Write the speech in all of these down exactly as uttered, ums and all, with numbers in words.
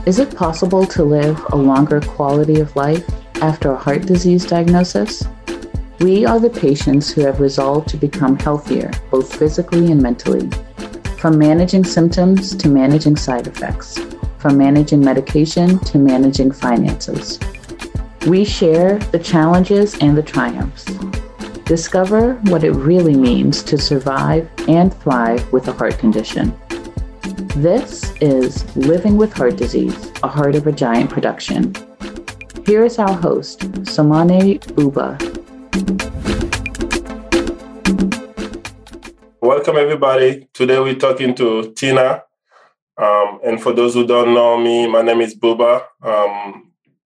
Is it possible to live a longer quality of life after a heart disease diagnosis? We are the patients who have resolved to become healthier, both physically and mentally. From managing symptoms to managing side effects. From managing medication to managing finances. We share the challenges and the triumphs. Discover what it really means to survive and thrive with a heart condition. This is Living with Heart Disease, a Heart of a Giant production. Here is our host, Somane Buba. Welcome, everybody. Today we're talking to Tina. Um, and for those who don't know me, my name is Buba. Um,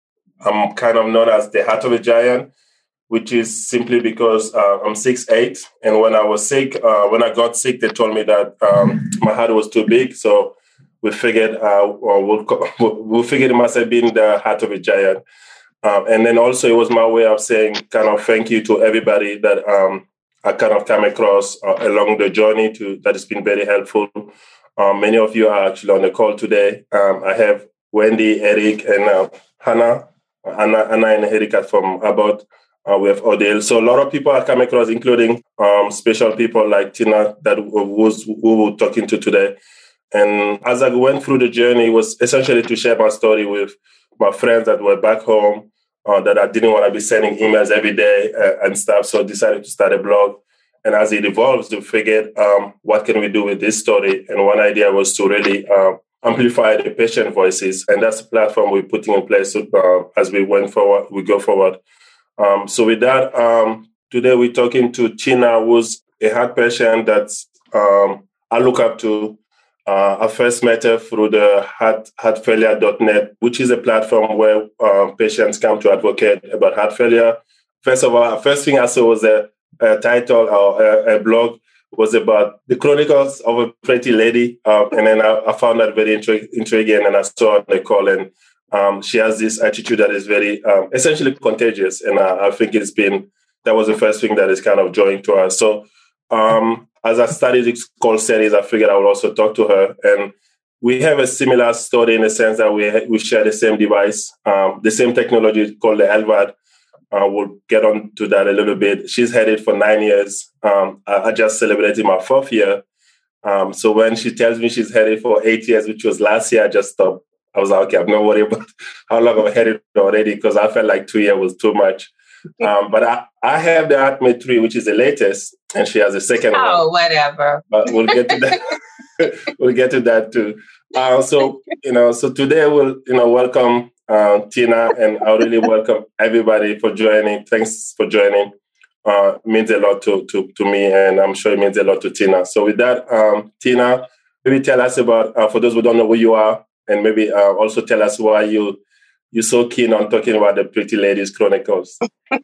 I'm kind of known as the Heart of a Giant, which is simply because uh, I'm six eight. And when I was sick, uh, when I got sick, they told me that um, my heart was too big. So we figured, uh, or we'll, we figured it must have been the Heart of a Giant. Um, and then also it was my way of saying kind of thank you to everybody that um, I kind of came across uh, along the journey to that has been very helpful. Um, many of you are actually on the call today. Um, I have Wendy, Eric, and uh, Hannah, Anna, Anna and Erika from Abbott. Uh, we have Odile. So a lot of people are coming across, including um, special people like Tina that was who we're talking to today. And as I went through the journey, it was essentially to share my story with my friends that were back home, uh, that I didn't want to be sending emails every day uh, and stuff. So I decided to start a blog. And as it evolves, we figured, um, what can we do with this story? And one idea was to really uh, amplify the patient voices. And that's the platform we're putting in place uh, as we went forward, we go forward. Um, so with that, um, today we're talking to Tina, who's a heart patient that um, I look up to. Uh, I first met her through the heart, heart failure dot net, which is a platform where uh, patients come to advocate about heart failure. First of all, first thing I saw was a, a title or a, a blog was about the chronicles of a pretty lady. Uh, and then I, I found that very intri- intriguing and I saw on the call and Um, she has this attitude that is very um, essentially contagious. And uh, I think it's been, that was the first thing that is kind of drawing to us. So um, as I studied this call series, I figured I would also talk to her. And we have a similar story in the sense that we we share the same device, um, the same technology called the L V A D. Uh, we'll get on to that a little bit. She's had it for nine years. Um, I, I just celebrated my fourth year. Um, so when she tells me she's had it for eight years, which was last year, I just stopped. I was like, okay, I'm not worried about how long I've had it already because I felt like two years was too much. Um, but I, I have the Atmate three, which is the latest, and she has the second oh, one. Oh, whatever. But we'll get to that. we'll get to that too. Uh, so, you know, so today we'll, you know, welcome uh, Tina, and I really welcome everybody for joining. Thanks for joining. Uh, it means a lot to, to, to me, and I'm sure it means a lot to Tina. So with that, um, Tina, maybe tell us about, uh, for those who don't know who you are, and maybe uh, also tell us why you, you're so keen on talking about the Pretty Ladies Chronicles.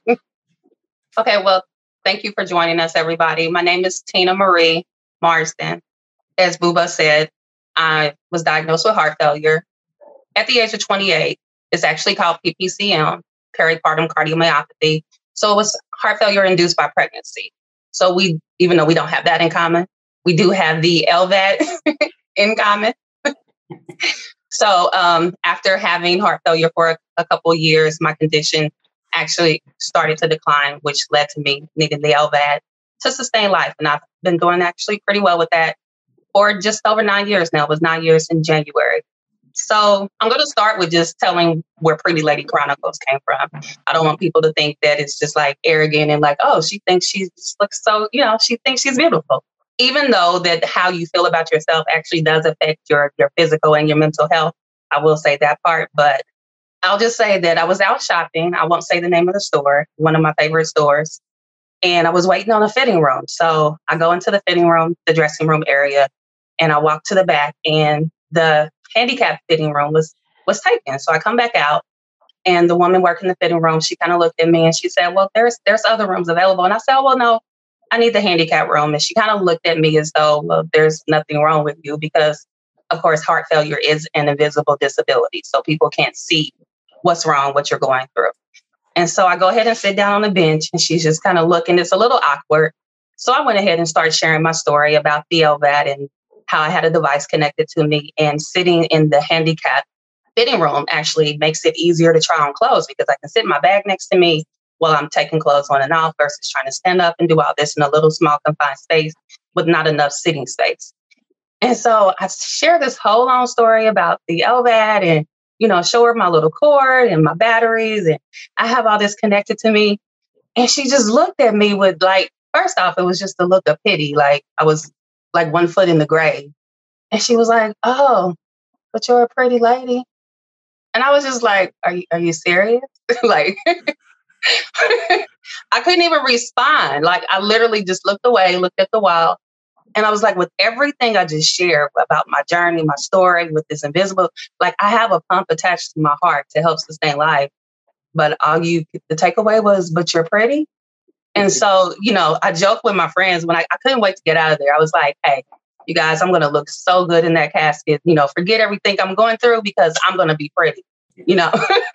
Okay, well, thank you for joining us, everybody. My name is Tina Marie Marsden. As Buba said, I was diagnosed with heart failure at the age of twenty-eight. It's actually called P P C M, peripartum cardiomyopathy. So it was heart failure induced by pregnancy. So we, even though we don't have that in common, we do have the L V A D in common. So um, after having heart failure for a, a couple of years, my condition actually started to decline, which led to me needing the L V A D to sustain life. And I've been doing actually pretty well with that for just over nine years now. It was nine years in January. So I'm going to start with just telling where Pretty Lady Chronicles came from. I don't want people to think that it's just like arrogant and like, oh, she thinks she looks so, you know, she thinks she's beautiful. Even though that how you feel about yourself actually does affect your, your physical and your mental health. I will say that part, but I'll just say that I was out shopping. I won't say the name of the store, one of my favorite stores. And I was waiting on a fitting room. So I go into the fitting room, the dressing room area, and I walk to the back and the handicap fitting room was, was taken. So I come back out and the woman working the fitting room, she kind of looked at me and she said, well, there's, there's other rooms available. And I said, oh, well, no. I need the handicap room. And she kind of looked at me as though, well, there's nothing wrong with you because, of course, heart failure is an invisible disability. So people can't see what's wrong, what you're going through. And so I go ahead and sit down on the bench and she's just kind of looking. It's a little awkward. So I went ahead and started sharing my story about the L V A D and how I had a device connected to me and sitting in the handicap fitting room actually makes it easier to try on clothes because I can sit my bag next to me while I'm taking clothes on and off versus trying to stand up and do all this in a little small confined space with not enough sitting space. And so I share this whole long story about the L V A D and, you know, show her my little cord and my batteries. And I have all this connected to me. And she just looked at me with like, first off, it was just a look of pity. Like I was like one foot in the grave. And she was like, oh, but you're a pretty lady. And I was just like, are you, are you serious? Like, I couldn't even respond. Like I literally just looked away, looked at the wall. And I was like, with everything I just shared about my journey, my story with this invisible, like I have a pump attached to my heart to help sustain life. But all you, the takeaway was, but you're pretty. And so, you know, I joke with my friends when I, I couldn't wait to get out of there. I was like, hey, you guys, I'm going to look so good in that casket. You know, forget everything I'm going through because I'm going to be pretty, you know.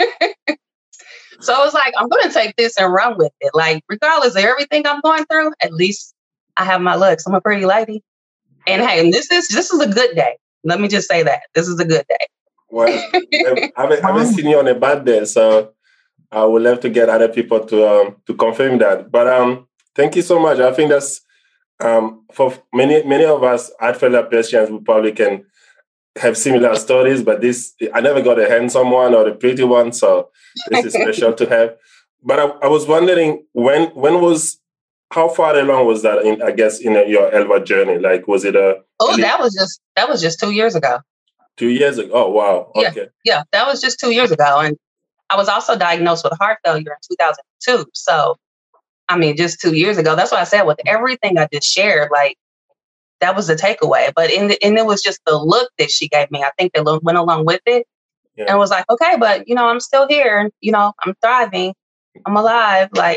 So I was like, I'm going to take this and run with it. Like, regardless of everything I'm going through, at least I have my looks. I'm a pretty lady. And hey, this is this is a good day. Let me just say that. This is a good day. Well, I haven't, I haven't seen you on a bad day, so I would love to get other people to um, to confirm that. But um, thank you so much. I think that's um, for many many of us heart failure patients, we probably can have similar stories. But this, I never got a handsome one or a pretty one, so this is special to have. But I, I was wondering when when was how far along was that? In, I guess in a, your L V A D journey, like was it a? Oh, really, that was just that was just two years ago. Two years ago. Oh, wow. Yeah, okay. Yeah, that was just two years ago, and I was also diagnosed with heart failure in two thousand two. So, I mean, just two years ago. That's what I said. With everything I just shared, like that was the takeaway. But in the, and it was just the look that she gave me. I think that went along with it, yeah. And was like, okay, but you know, I'm still here. And you know, I'm thriving. I'm alive. Like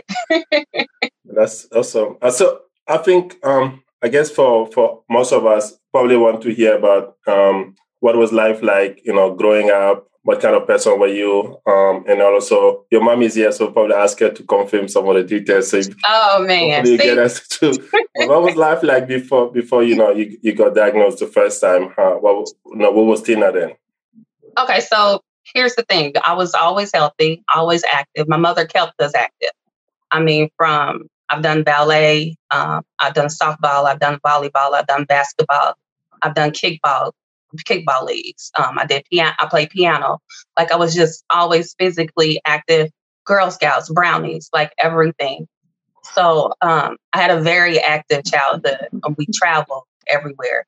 that's awesome. Uh, so I think, um, I guess for for most of us, probably want to hear about um, what was life like, you know, growing up. What kind of person were you? Um, and also, your mom is here, so probably ask her to confirm some of the details. So oh man, you get us to. What was life like before? Before you know you, you got diagnosed the first time? Huh? What you know, what was Tina then? Okay, so here's the thing. I was always healthy, always active. My mother kept us active. I mean, from I've done ballet, um, I've done softball, I've done volleyball, I've done basketball, I've done kickball. kickball leagues. Um, I did piano. I played piano. Like I was just always physically active. Girl Scouts, brownies, like everything. So um, I had a very active childhood. And we traveled everywhere.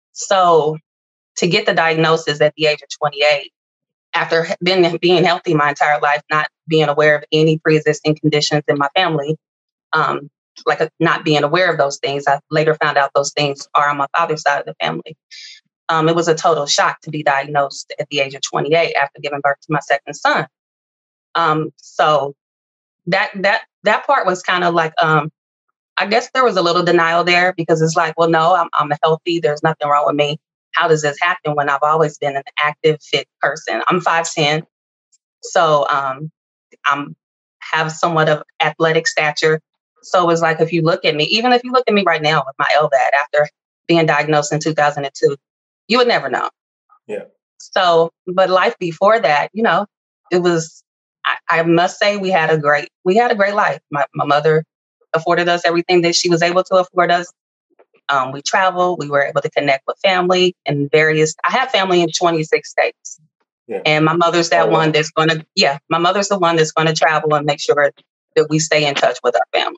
So to get the diagnosis at the age of twenty-eight, after being being healthy my entire life, not being aware of any pre-existing conditions in my family, um, like a, not being aware of those things, I later found out those things are on my father's side of the family. Um, it was a total shock to be diagnosed at the age of twenty-eight after giving birth to my second son. Um, so that that that part was kind of like, um, I guess there was a little denial there because it's like, well, no, I'm I'm healthy. There's nothing wrong with me. How does this happen when I've always been an active, fit person? I'm five ten, so um, I'm have somewhat of athletic stature. So it was like, if you look at me, even if you look at me right now with my L V A D after being diagnosed in two thousand two. You would never know. Yeah. So, but life before that, you know, it was, I, I must say we had a great, we had a great life. My, my mother afforded us everything that she was able to afford us. Um, we traveled, we were able to connect with family in various, I have family in twenty-six states. Yeah. And my mother's that oh, one wow. that's going to, yeah, my mother's the one that's going to travel and make sure that we stay in touch with our family.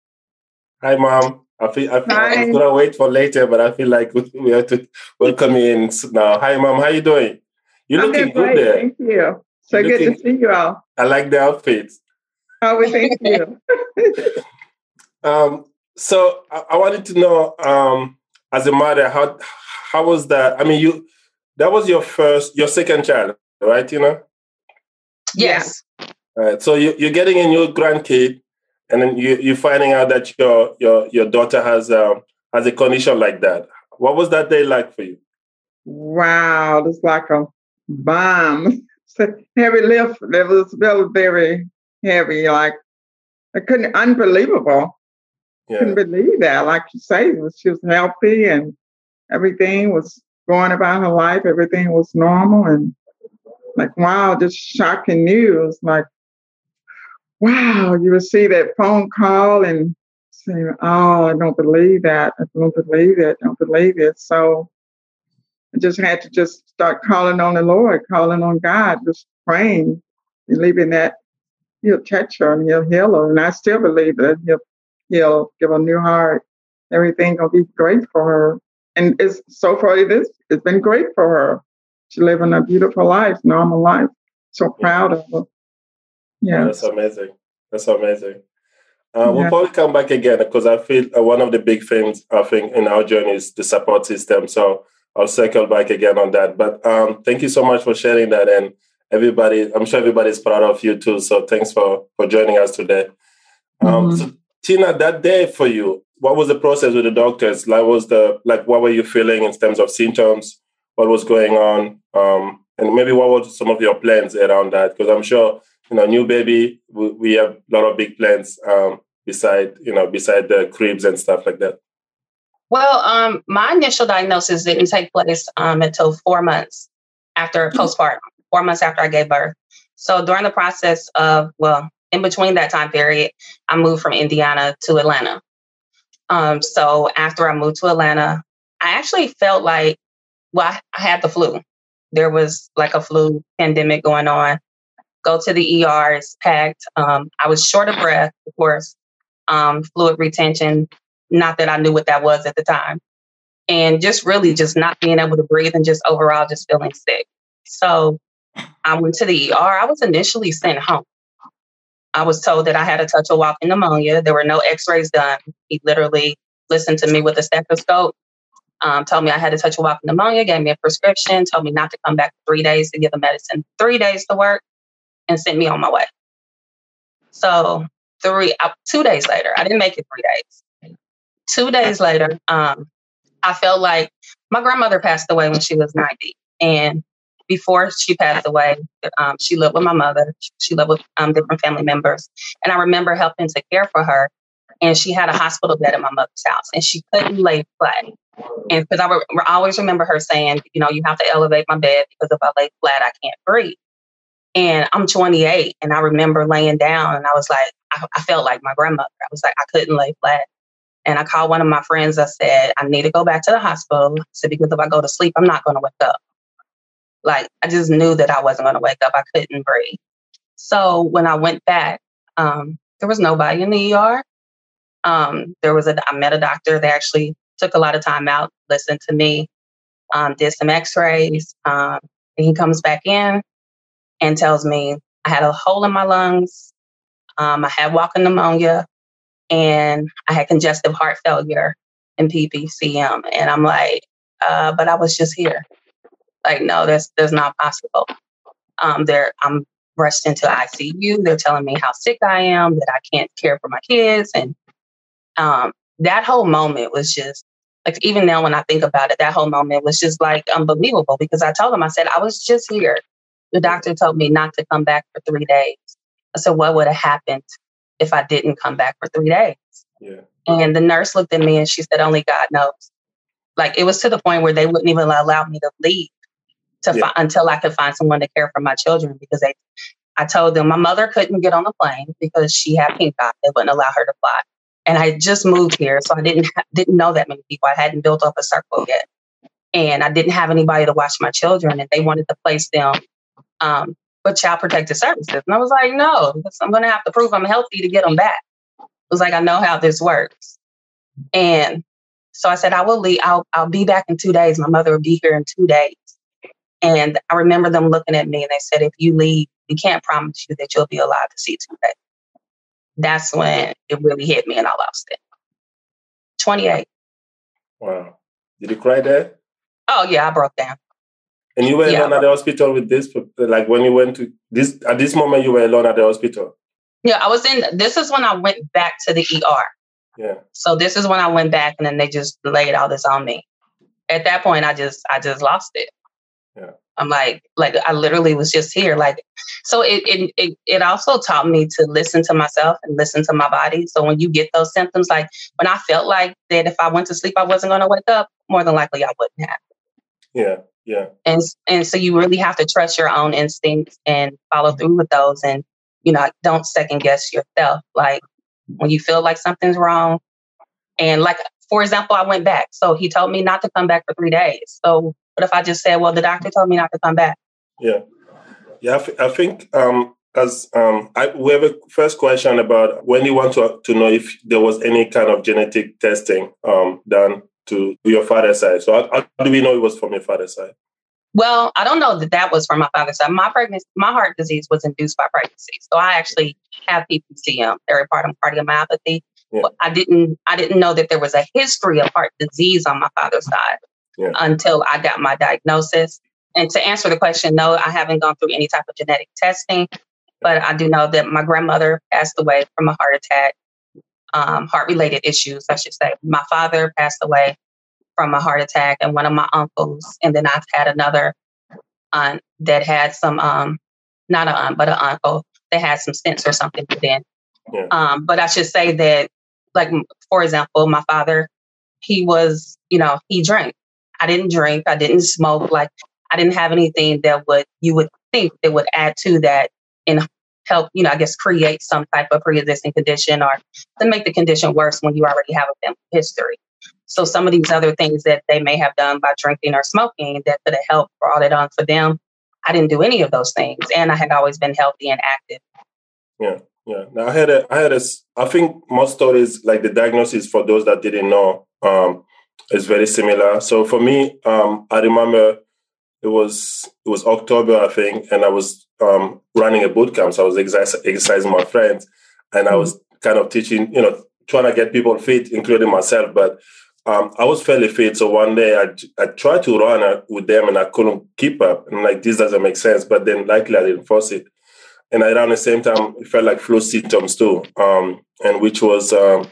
Hi, Mom. I feel, I feel I was going to wait for later, but I feel like we, we have to welcome you in now. Hi, Mom. How you doing? You're I'm looking good there. Thank you. So You're good looking, to see you all. I like the outfits. Oh, thank you. um, so I, I wanted to know, um, as a mother, how how was that? I mean, you that was your first, your second child, right, Tina? Yes. All right. So you, you're getting a new grandkid. And then you, you're finding out that your your your daughter has um, has a condition like that. What was that day like for you? Wow, it's like a bomb. It's a heavy lift. It was very, very heavy. Like I couldn't, unbelievable. Yeah. Couldn't believe that. Like you say, she was healthy and everything was going about her life. Everything was normal, and like, wow, just shocking news. Like, wow, you would see that phone call and say, oh, I don't believe that. I don't believe it. I don't believe it. So I just had to just start calling on the Lord, calling on God, just praying, believing that He'll touch her and He'll heal her. And I still believe that He'll, he'll give her a new heart. Everything will be great for her. And it's so far it is, it's been great for her. She's living a beautiful life, normal life. So proud of her. Yeah. Oh, that's amazing. That's amazing. Uh, we'll Yeah. probably come back again because I feel uh, one of the big things I think in our journey is the support system. So I'll circle back again on that. But um, thank you so much for sharing that. And everybody, I'm sure everybody's proud of you too. So thanks for, for joining us today. Um, Mhm. So Tina, that day for you, what was the process with the doctors? Like, was the like, what were you feeling in terms of symptoms? What was going on? Um, and maybe what were some of your plans around that? Because I'm sure, you know, new baby, we, we have a lot of big plans um, beside, you know, beside the cribs and stuff like that. Well, um, my initial diagnosis didn't take place um, until four months after postpartum, four months after I gave birth. So during the process of, well, in between that time period, I moved from Indiana to Atlanta. Um, so after I moved to Atlanta, I actually felt like, well, I, I had the flu. There was like a flu pandemic going on. Go to the E R, it's packed. Um, I was short of breath, of course, um, fluid retention. Not that I knew what that was at the time. And just really just not being able to breathe and just overall just feeling sick. So I went to the E R. I was initially sent home. I was told that I had a touch of walking pneumonia. There were no x-rays done. He literally listened to me with a stethoscope, um, told me I had a touch of walking pneumonia, gave me a prescription, told me not to come back for three days to give the medicine, three days to work, and sent me on my way. So three, uh, two days later, I didn't make it three days. Two days later, um, I felt like my grandmother passed away when she was ninety. And before she passed away, um, she lived with my mother. She lived with um, different family members. And I remember helping to care for her. And she had a hospital bed at my mother's house. And she couldn't lay flat. And because I, re- I always remember her saying, you know, you have to elevate my bed because if I lay flat, I can't breathe. And I'm twenty-eight. And I remember laying down and I was like, I, I felt like my grandmother. I was like, I couldn't lay flat. And I called one of my friends. I said, I need to go back to the hospital. I said, because if I go to sleep, I'm not going to wake up. Like, I just knew that I wasn't going to wake up. I couldn't breathe. So when I went back, um, there was nobody in the E R. Um, there was a, I met a doctor that actually took a lot of time out, listened to me, um, did some x-rays. Um, and he comes back in and tells me I had a hole in my lungs. Um, I had walking pneumonia. And I had congestive heart failure and P P C M. And I'm like, uh, but I was just here. Like, no, that's that's not possible. Um, there, I'm rushed into I C U. They're telling me how sick I am, that I can't care for my kids. And um, that whole moment was just, like, even now when I think about it, that whole moment was just like unbelievable because I told them, I said, I was just here. The doctor told me not to come back for three days. I said, what would have happened if I didn't come back for three days? Yeah. And the nurse looked at me and she said, only God knows. Like, it was to the point where they wouldn't even allow me to leave to Yeah. fi- until I could find someone to care for my children because they, I told them my mother couldn't get on the plane because she had pink eye. They wouldn't allow her to fly. And I just moved here, so I didn't ha- didn't know that many people. I hadn't built up a circle yet. And I didn't have anybody to watch my children, and they wanted to place them um, with Child Protective Services. And I was like, no, because I'm going to have to prove I'm healthy to get them back. It was like, I know how this works. And so I said, I will leave. I'll, I'll be back in two days. My mother will be here in two days. And I remember them looking at me and they said, if you leave, we can't promise you that you'll be alive to see two days. That's when it really hit me and I lost it. twenty-eight. Wow. Did you cry there? Oh, yeah, I broke down. And you were Yeah. alone at the hospital with this, like when you went to this, at this moment, you were alone at the hospital? Yeah, I was in, this is when I went back to the E R. Yeah. So this is when I went back and then they just laid all this on me. At that point, I just, I just lost it. Yeah. I'm like, like I literally was just here. Like, so it, it, it, it also taught me to listen to myself and listen to my body. So when you get those symptoms, like when I felt like that if I went to sleep, I wasn't going to wake up, more than likely I wouldn't have. Yeah. Yeah. And, and so you really have to trust your own instincts and follow through with those. And, you know, don't second guess yourself. Like when you feel like something's wrong. And like, for example, I went back. So he told me not to come back for three days. So what if I just said, well, the doctor told me not to come back? Yeah. Yeah. I, th- I think um, as um, I, we have a first question about when you want to, to know if there was any kind of genetic testing um, done to your father's side. So how, how do we know it was from your father's side? Well, I don't know that that was from my father's side. My pregnancy, my heart disease was induced by pregnancy. So I actually have P P C M, peripartum cardiomyopathy. Yeah. But I didn't, I didn't know that there was a history of heart disease on my father's side yeah. until I got my diagnosis. And to answer the question, no, I haven't gone through any type of genetic testing, but I do know that my grandmother passed away from a heart attack, um, heart-related issues, I should say. My father passed away from a heart attack, and one of my uncles, and then I've had another aunt that had some, um, not an aunt, but an uncle that had some stents or something put in. Yeah. Um, but I should say that, like, for example, my father, he was, you know, he drank. I didn't drink. I didn't smoke. Like, I didn't have anything that would, you would think that would add to that and help, you know, I guess, create some type of pre-existing condition or to make the condition worse when you already have a family history. So some of these other things that they may have done by drinking or smoking that could have helped brought it on for them, I didn't do any of those things. And I had always been healthy and active. Yeah. Yeah. Now I had a, I had a, I think most stories, like the diagnosis for those that didn't know, um, is very similar. So for me, um, I remember it was, it was October, I think, and I was um, running a boot camp. So I was exercise, exercising my friends, and I was kind of teaching, you know, trying to get people fit, including myself. But um, I was fairly fit. So one day I, I tried to run with them and I couldn't keep up. And like, this doesn't make sense. But then likely I didn't force it. And around the same time, it felt like flu symptoms too, um, and which was, um,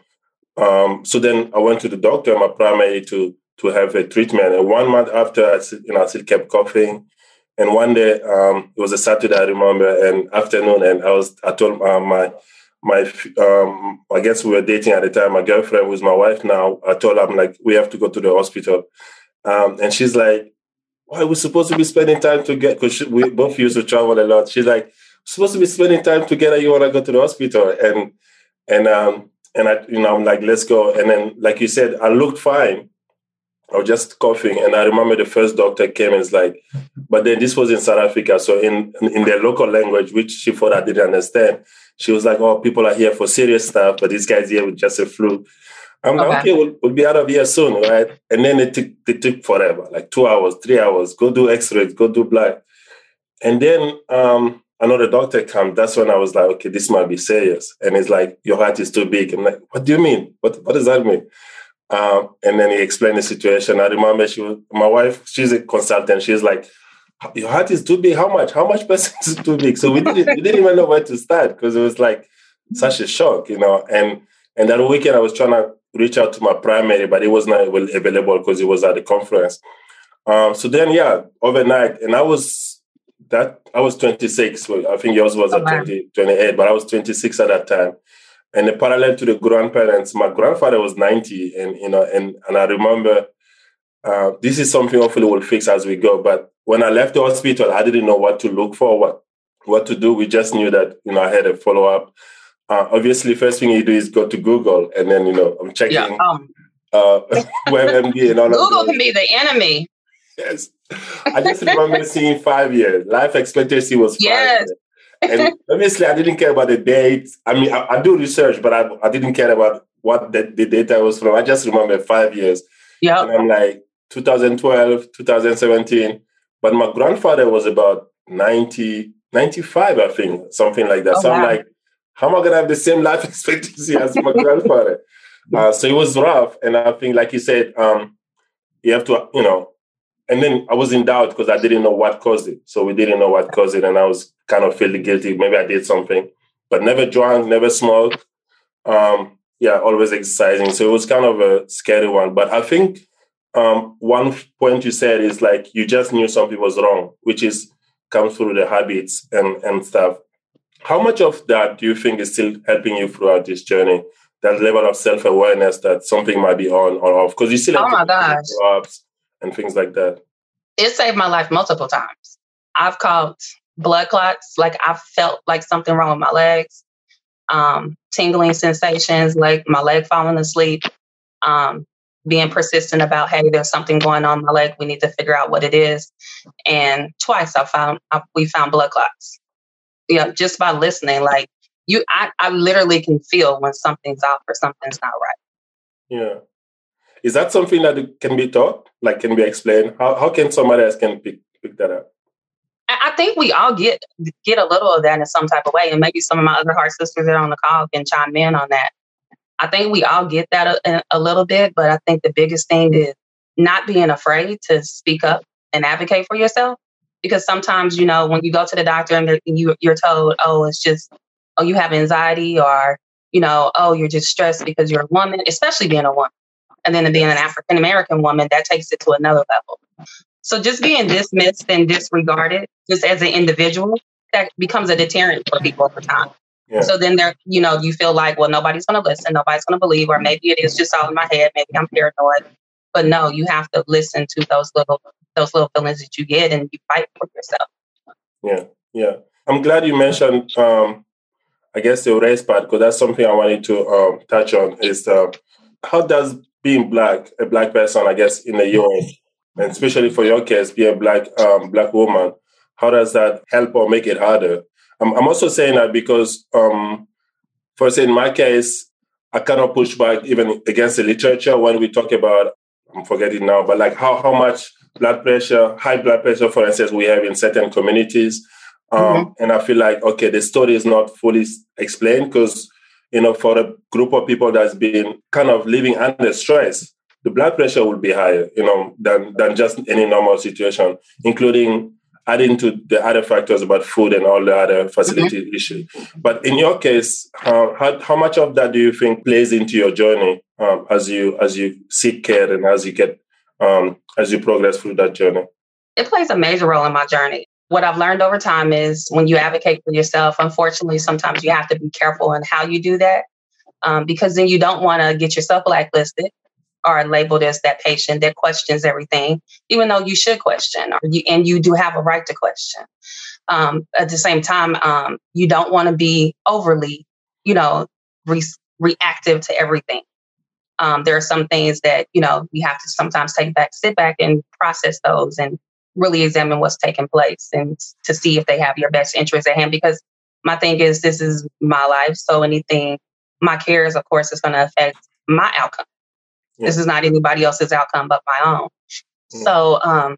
um, so then I went to the doctor, my primary, to to have a treatment. And one month after, I, you know, I still kept coughing. And one day, um, it was a Saturday, I remember, and afternoon, and I was, I told uh, my, my, um, I guess we were dating at the time, my girlfriend, who's my wife now, I told her, I'm like, we have to go to the hospital. Um, and she's like, why are we supposed to be spending time together? Because we both used to travel a lot. She's like, supposed to be spending time together, you want to go to the hospital? And, and, um, and I, you know, I'm like, let's go. And then, like you said, I looked fine. I was just coughing. And I remember the first doctor came and was like, but then this was in South Africa. So in, in their local language, which she thought I didn't understand, she was like, oh, people are here for serious stuff, but this guy's here with just a flu. I'm okay. like, okay, we'll, we'll be out of here soon, right? And then it took, it took forever, like two hours, three hours, go do x-rays, go do blood. And then um, another doctor comes. That's when I was like, okay, this might be serious. And he's like, your heart is too big. I'm like, what do you mean? What What does that mean? Um, and then he explained the situation. I remember she was, my wife, she's a consultant. She's like, your heart is too big. How much? How much percent is too big? So we didn't, we didn't even know where to start because it was like such a shock, you know. And and that weekend I was trying to reach out to my primary, but it was not available because it was at the conference. Um, so then, yeah, overnight, and I was that I was twenty-six. I think yours was at twenty, twenty-eight, but I was twenty-six at that time. And the parallel to the grandparents, my grandfather was ninety, and you know, and and I remember uh, this is something hopefully we'll fix as we go. But when I left the hospital, I didn't know what to look for, what what to do. We just knew that you know I had a follow up. Uh, obviously, first thing you do is go to Google, and then you know I'm checking yeah, um, uh, WebMD and all Google of Google can be the enemy. Yes, I just remember seeing five years. Life expectancy was five yes. years. And obviously, I didn't care about the dates. I mean, I, I do research, but I, I didn't care about what the, the data was from. I just remember five years. Yeah. And I'm like, twenty twelve, twenty seventeen. But my grandfather was about ninety, ninety-five, I think, something like that. Oh, so wow. I'm like, how am I going to have the same life expectancy as my grandfather? Uh, so it was rough. And I think, like you said, um, you have to, you know, and then I was in doubt because I didn't know what caused it. So we didn't know what caused it. And I was kind of feeling guilty. Maybe I did something, but never drank, never smoked. Um, yeah, always exercising. So it was kind of a scary one. But I think um, one point you said is like, you just knew something was wrong, which is comes through the habits and, and stuff. How much of that do you think is still helping you throughout this journey? That level of self-awareness that something might be on or off? Because you still have oh my gosh. jobs and things like that. it saved my life multiple times. I've caught blood clots, like I've felt like something wrong with my legs, um, tingling sensations, like my leg falling asleep, um, being persistent about, hey, there's something going on in my leg. We need to figure out what it is. And twice I found, I, we found blood clots. You know, just by listening, like you, I, I literally can feel when something's off or something's not right. Yeah. Is that something that can be taught? Like, can be explained? How how can somebody else can pick, pick that up? I think we all get get a little of that in some type of way. And maybe some of my other heart sisters that are on the call can chime in on that. I think we all get that a, a little bit, but I think the biggest thing is not being afraid to speak up and advocate for yourself. Because sometimes, you know, when you go to the doctor and you, you're told, oh, it's just, oh, you have anxiety, or, you know, oh, you're just stressed because you're a woman, especially being a woman. And then being an African-American woman, that takes it to another level. So just being dismissed and disregarded just as an individual, that becomes a deterrent for people over time. Yeah. So then they're, you know, you feel like, well, nobody's going to listen, nobody's going to believe, or maybe it is just all in my head, maybe I'm paranoid. But no, you have to listen to those little those little feelings that you get, and you fight for yourself. Yeah, yeah. I'm glad you mentioned, um, I guess, the race part, because that's something I wanted to um, touch on. Is uh, how does being black, a black person, I guess, in the U S, and especially for your case, being a black um, black woman, how does that help or make it harder? I'm, I'm also saying that because, um, for say in my case, I cannot push back even against the literature when we talk about, I'm forgetting now, but like how, how much blood pressure, high blood pressure, for instance, we have in certain communities. Um, mm-hmm. And I feel like, okay, the story is not fully explained because, you know, for a group of people that's been kind of living under stress, the blood pressure will be higher, you know, than, than just any normal situation, including adding to the other factors about food and all the other facility mm-hmm. issues. But in your case, uh, how, how much of that do you think plays into your journey um, as you as you seek care and as you get um, as you progress through that journey? It plays a major role in my journey. What I've learned over time is when you advocate for yourself, unfortunately, sometimes you have to be careful in how you do that, um, because then you don't want to get yourself blacklisted or labeled as that patient that questions everything, even though you should question, or you, and you do have a right to question. Um, at the same time, um, you don't want to be overly, you know, re- reactive to everything. Um, there are some things that, you know, you have to sometimes take back, sit back and process those and really examine what's taking place and to see if they have your best interest at hand. Because my thing is, this is my life. So anything, my cares, of course, is going to affect my outcome. Yeah. This is not anybody else's outcome but my own. Yeah. So, um,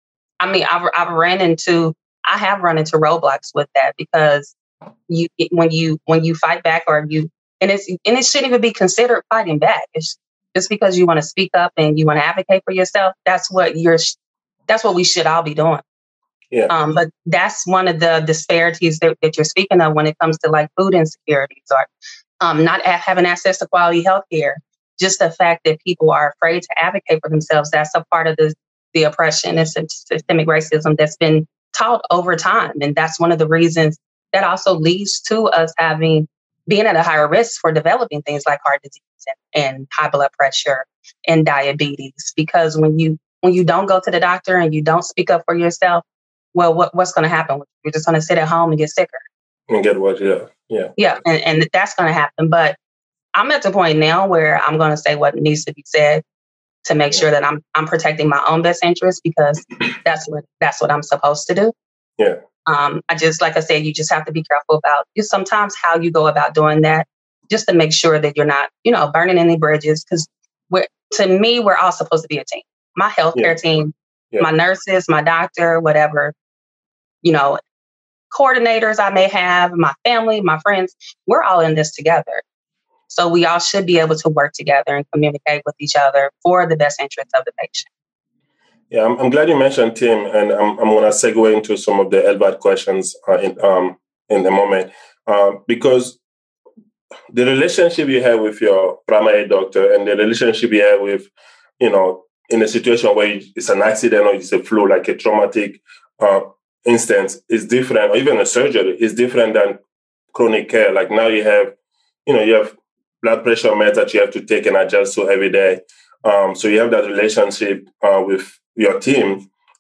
I mean, I've, I've ran into, I have run into roadblocks with that because you, when you, when you fight back or you, and it's, and it shouldn't even be considered fighting back. It's just because you want to speak up and you want to advocate for yourself. That's what you're, that's what we should all be doing. Yeah. Um, but that's one of the disparities that, that you're speaking of when it comes to like food insecurities or um, not a- having access to quality health care. Just the fact that people are afraid to advocate for themselves, that's a part of the, the oppression and systemic racism that's been taught over time. And that's one of the reasons that also leads to us having, being at a higher risk for developing things like heart disease and, and high blood pressure and diabetes. Because when you when you don't go to the doctor and you don't speak up for yourself, well, what, what's going to happen? You're just going to sit at home and get sicker. And get what? Yeah. Yeah. Yeah. And, and that's going to happen. But I'm at the point now where I'm going to say what needs to be said to make sure that I'm I'm protecting my own best interest, because that's what that's what I'm supposed to do. Yeah. Um, I just, like I said, you just have to be careful about just sometimes how you go about doing that, just to make sure that you're not, you know, burning any bridges. Because we're, to me, we're all supposed to be a team. My healthcare yeah. team, yeah. my nurses, my doctor, whatever, you know, coordinators I may have, my family, my friends, we're all in this together. So we all should be able to work together and communicate with each other for the best interest of the patient. Yeah, I'm, I'm glad you mentioned Tim, and I'm, I'm going to segue into some of the L V A D questions uh, in um, in a moment, uh, because the relationship you have with your primary doctor and the relationship you have with, you know, in a situation where it's an accident or it's a flu, like a traumatic uh, instance, is different, or even a surgery is different than chronic care. Like now you have, you know, you have blood pressure meds that you have to take and adjust to every day. Um, so you have that relationship uh, with your team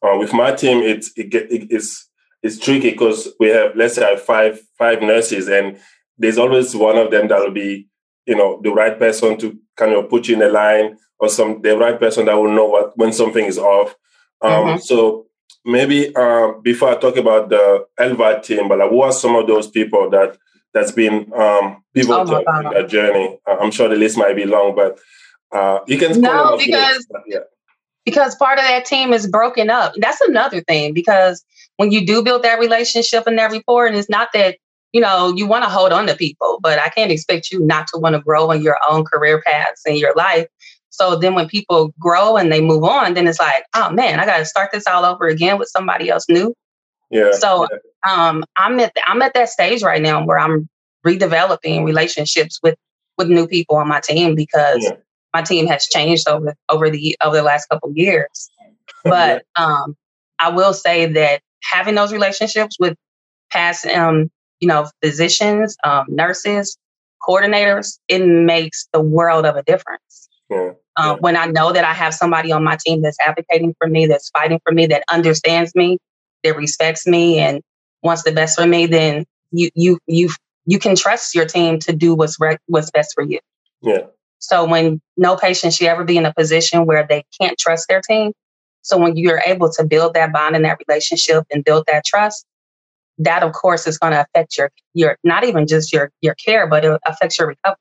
Uh, with my team, it's it, get- it, it's it's tricky because we have, let's say, I have five five nurses, and there's always one of them that will be, you know, the right person to kind of put you in a line, or some the right person that will know what when something is off. Um, Mm-hmm. So maybe uh, before I talk about the L V A D team, but like, who are some of those people that that's been um, pivotal Oh my in God. that journey? Uh, I'm sure the list might be long, but uh, you can call No, them as because names, but yeah. because part of that team is broken up. That's another thing, because when you do build that relationship and that rapport, and it's not that, you know, you want to hold on to people, but I can't expect you not to want to grow in your own career paths in your life. So then when people grow and they move on, then it's like, oh man, I got to start this all over again with somebody else new. Yeah. So yeah. um, I'm at the, I'm at that stage right now where I'm redeveloping relationships with with new people on my team, because Yeah. my team has changed over over the over the last couple of years. But um, I will say that having those relationships with past, um, you know, physicians, um, nurses, coordinators, it makes the world of a difference. Yeah. Uh, Yeah. when I know that I have somebody on my team that's advocating for me, that's fighting for me, that understands me, that respects me, and wants the best for me, then you you you you can trust your team to do what's re- what's best for you. Yeah. So when no patient should ever be in a position where they can't trust their team. So when you're able to build that bond and that relationship and build that trust, that of course is going to affect your your not even just your your care, but it affects your recovery.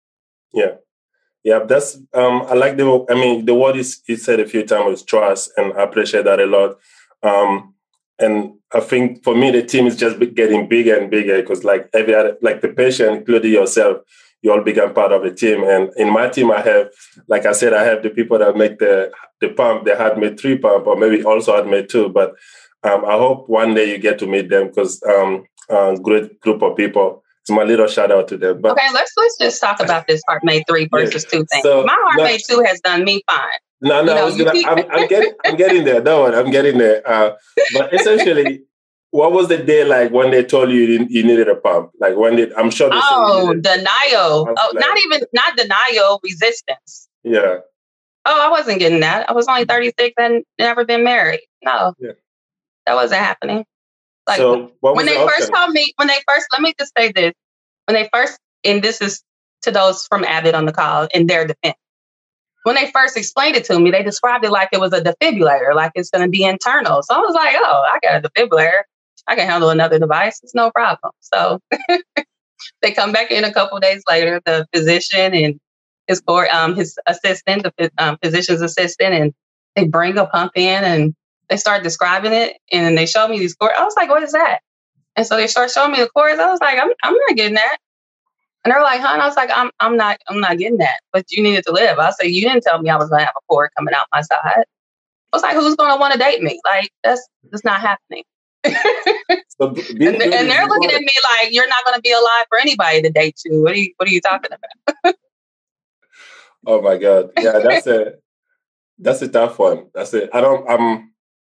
Yeah. Yeah, that's um I like the I mean the word is he said a few times was trust, and I appreciate that a lot. Um and I think for me the team is just getting bigger and bigger, because like every other, like the patient, including yourself, you all become part of the team. And in my team I have, like I said, I have the people that make the the pump, the heart made three pump, or maybe also heart made two. But um I hope one day you get to meet them, because um uh, great group of people. It's my little shout out to them. But Okay, let's let's just talk about this HeartMate three versus yeah. two thing. So, My no, HeartMate two has done me fine. No, no, You know, I was you gonna. keep- I'm, I'm getting, I'm getting there. Don't worry, I'm getting there. Uh, but essentially, what was the day like when they told you you, didn't, you needed a pump? Like when did I'm sure they said you Oh, needed- denial. was Oh, like- not even not denial, resistance. Yeah, Oh, I wasn't getting that. I was only thirty-six and never been married. No, Yeah. that wasn't happening. Like so what was when they the first option? told me, when they first, let me just say this. When they first, and this is to those from Abbott on the call in their defense. When they first explained it to me, they described it like it was a defibrillator, like it's going to be internal. So I was like, oh, I got a defibrillator. I can handle another device. It's no problem. So they come back in a couple of days later, the physician and his board, um, his assistant, the um, physician's assistant, and they bring a pump in and they start describing it. And they showed me these cords. I was like, what is that? And so they start showing me the cords. I was like, I'm, I'm not getting that. And they're like, huh? And I was like, I'm, I'm not, I'm not getting that. But you needed to live. I said, you didn't tell me I was going to have a cord coming out my side. I was like, who's going to want to date me? Like, that's, that's not happening. So being and, good and is they're looking important. at me like, you're not going to be alive for anybody to date you. What are you, what are you talking about? Oh my God, yeah, that's a that's a tough one. That's it. I don't. Um,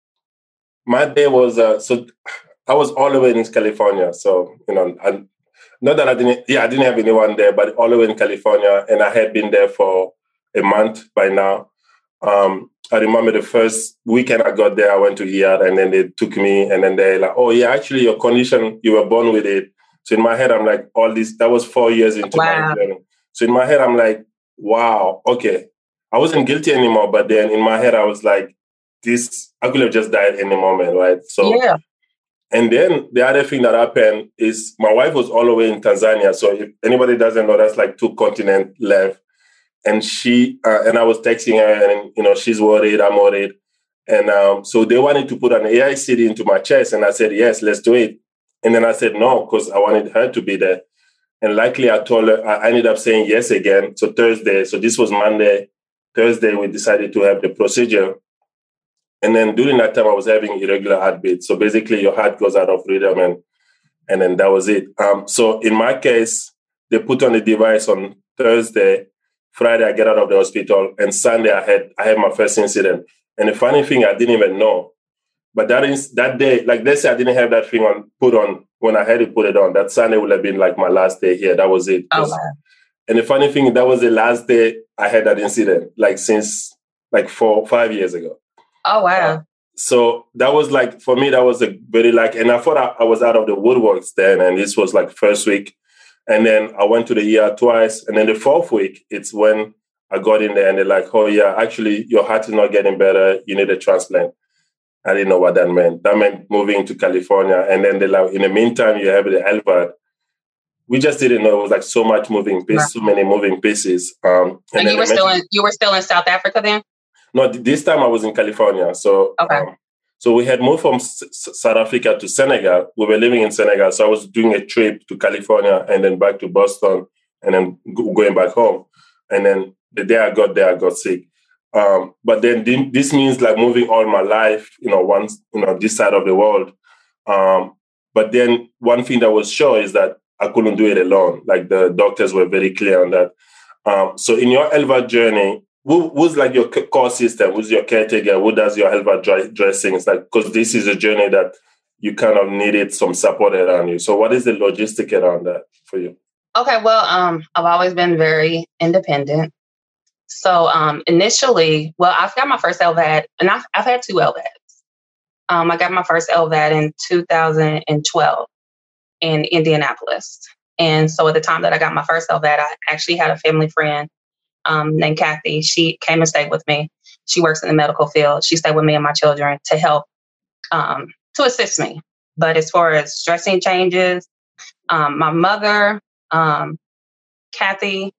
my day was uh, so I was all the way in California. So you know, I, not that I didn't. Yeah, I didn't have anyone there, but all the way in California, and I had been there for a month by now. Um, I remember the first weekend I got there, I went to E R, and then they took me, and then they're like, "Oh yeah, actually your condition, you were born with it." So in my head, I'm like, all this. That was four years into Wow. my journey. So in my head, I'm like, wow, okay. I wasn't guilty anymore, but then in my head, I was like, this, I could have just died any moment, right? So, Yeah. and then the other thing that happened is my wife was all the way in Tanzania. So if anybody doesn't know, that's like two continents left. And she, uh, and I was texting her and, you know, she's worried, I'm worried. And um, so they wanted to put an A I C D into my chest. And I said, yes, let's do it. And then I said, no, because I wanted her to be there. And likely I told her, I ended up saying yes again. So Thursday, so this was Monday, Thursday, we decided to have the procedure. And then during that time, I was having irregular heartbeat. So basically your heart goes out of rhythm, and, and then that was it. Um, so in my case, they put on the device on Thursday. Friday, I get out of the hospital. And Sunday, I had I had my first incident. And the funny thing, I didn't even know. But that is that day, like they say, I didn't have that thing on put on when I had to put it on. That Sunday would have been like my last day here. That was it. Oh, wow. And the funny thing, that was the last day I had that incident, like since like four, five years ago. Oh, wow. Uh, so that was like, for me, that was a very like, and I thought I, I was out of the woodworks then. And this was like first week. And then I went to the E R twice. And then the fourth week, it's when I got in there and they're like, oh yeah, actually your heart is not getting better. You need a transplant. I didn't know what that meant. That meant moving to California. And then they're like, in the meantime, you have the L V A D. We just didn't know it was like so much moving pieces, so many moving pieces. Um, and, and you were still in you were still in South Africa then? No, this time I was in California. So, okay. um, so we had moved from S- South Africa to Senegal. We were living in Senegal, so I was doing a trip to California and then back to Boston, and then go- going back home. And then the day I got there, I got sick. Um, but then th- this means like moving all my life, you know, once you know this side of the world. Um, but then one thing that was sure is that I couldn't do it alone. Like the doctors were very clear on that. Um, so in your L V A D journey, who, who's like your core system? Who's your caretaker? Who does your L V A D dressings? Like, because this is a journey that you kind of needed some support around you. So what is the logistic around that for you? Okay, well, um, I've always been very independent. So um, initially, well, I've got my first L V A D, and I've, I've had two L V A Ds. Um, I got my first L V A D in two thousand twelve in Indianapolis. And so at the time that I got my first L V A D, I actually had a family friend um, named Kathy. She came and stayed with me. She works in the medical field. She stayed with me and my children to help, um, to assist me. But as far as dressing changes, um, my mother, um, Kathy,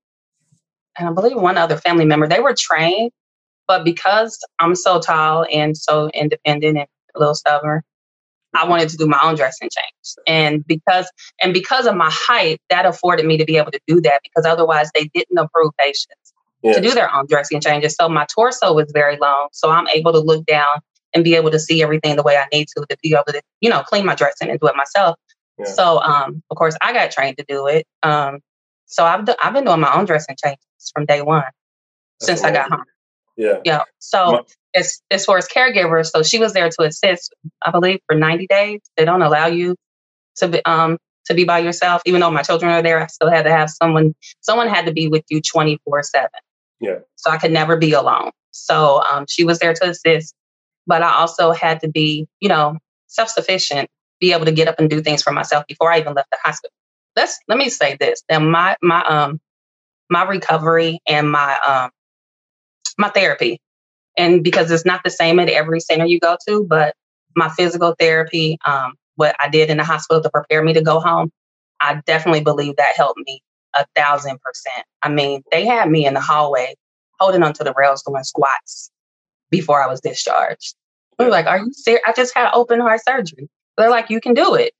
and I believe one other family member, they were trained. But because I'm so tall and so independent and a little stubborn, I wanted to do my own dressing change. And because and because of my height, that afforded me to be able to do that, because otherwise they didn't approve patients yes. to do their own dressing changes. So my torso was very long. So I'm able to look down and be able to see everything the way I need to, to be able to, you know, clean my dressing and do it myself. Yeah. So, um, of course, I got trained to do it. Um, so I've, do, I've been doing my own dressing changes from day one That's since amazing. I got home. Yeah. Yeah. So my- as, as far as caregivers, so she was there to assist, I believe, for ninety days. They don't allow you to be, um, to be by yourself. Even though my children are there, I still had to have someone, someone had to be with you twenty-four seven. Yeah. So I could never be alone. So um, she was there to assist, but I also had to be, you know, self-sufficient, be able to get up and do things for myself before I even left the hospital. Let's, let me say this, that my, my, um, my recovery and my, um, my therapy, and because it's not the same at every center you go to, but my physical therapy, um, what I did in the hospital to prepare me to go home, I definitely believe that helped me a thousand percent. I mean, they had me in the hallway holding onto the rails doing squats before I was discharged. We were like, are you serious? I just had open heart surgery. They're like, you can do it.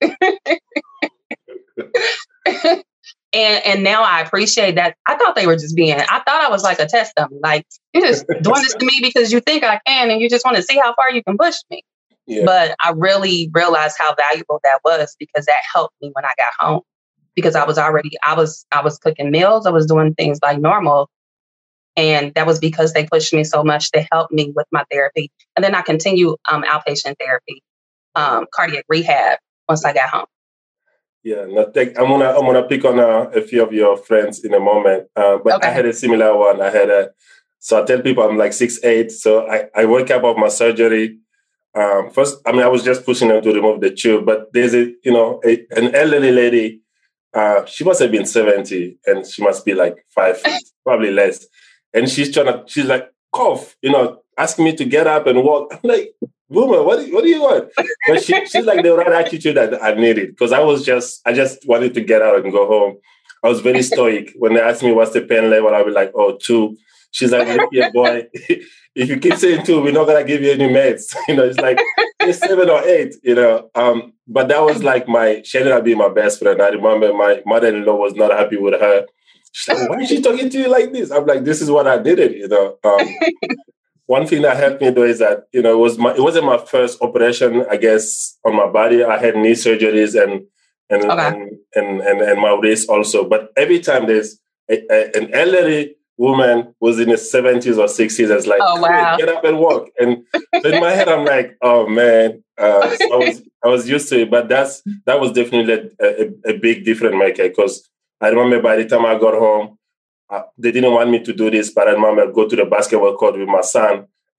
And and now I appreciate that. I thought they were just being, I thought I was like a test dummy. Like, you're just doing this to me because you think I can and you just want to see how far you can push me. Yeah. But I really realized how valuable that was, because that helped me when I got home. Because I was already, I was, I was cooking meals. I was doing things like normal. And that was because they pushed me so much to help me with my therapy. And then I continue um, outpatient therapy, um, cardiac rehab once I got home. Yeah, no, thank, I'm gonna I'm gonna pick on uh, a few of your friends in a moment. Uh, but okay. I had a similar one. I had a so I tell people I'm like six eight. So I, I woke up off my surgery. Um, first, I mean I was just pushing them to remove the tube, but there's a you know a, an elderly lady. Uh, she must have been seventy, and she must be like five feet, probably less. And she's trying to she's like cough, you know, asking me to get up and walk. I'm like, woman, what do you, what do you want? But she, she's like the right attitude that I needed, because I was just, I just wanted to get out and go home. I was very stoic. When they asked me what's the pain level, I'll be like, oh, two. She's like, look here, boy, if you keep saying two, we're not going to give you any meds. You know, it's like, it's seven or eight, you know. Um, but that was like my, she ended up being my best friend. I remember my mother-in-law was not happy with her. She's like, why is she talking to you like this? I'm like, this is what I did it, you know. Um, One thing that helped me though is that, you know, it was my, it wasn't my first operation, I guess, on my body. I had knee surgeries and and okay. and, and, and and my wrist also. But every time there's a, a, an elderly woman who's in her seventies or sixties, that's like, oh, wow. get up and walk. And so in my head, I'm like, oh man, uh, so I was I was used to it. But that's that was definitely a, a, a big difference maker, because I remember by the time I got home, Uh, they didn't want me to do this, but I remember go to the basketball court with my son,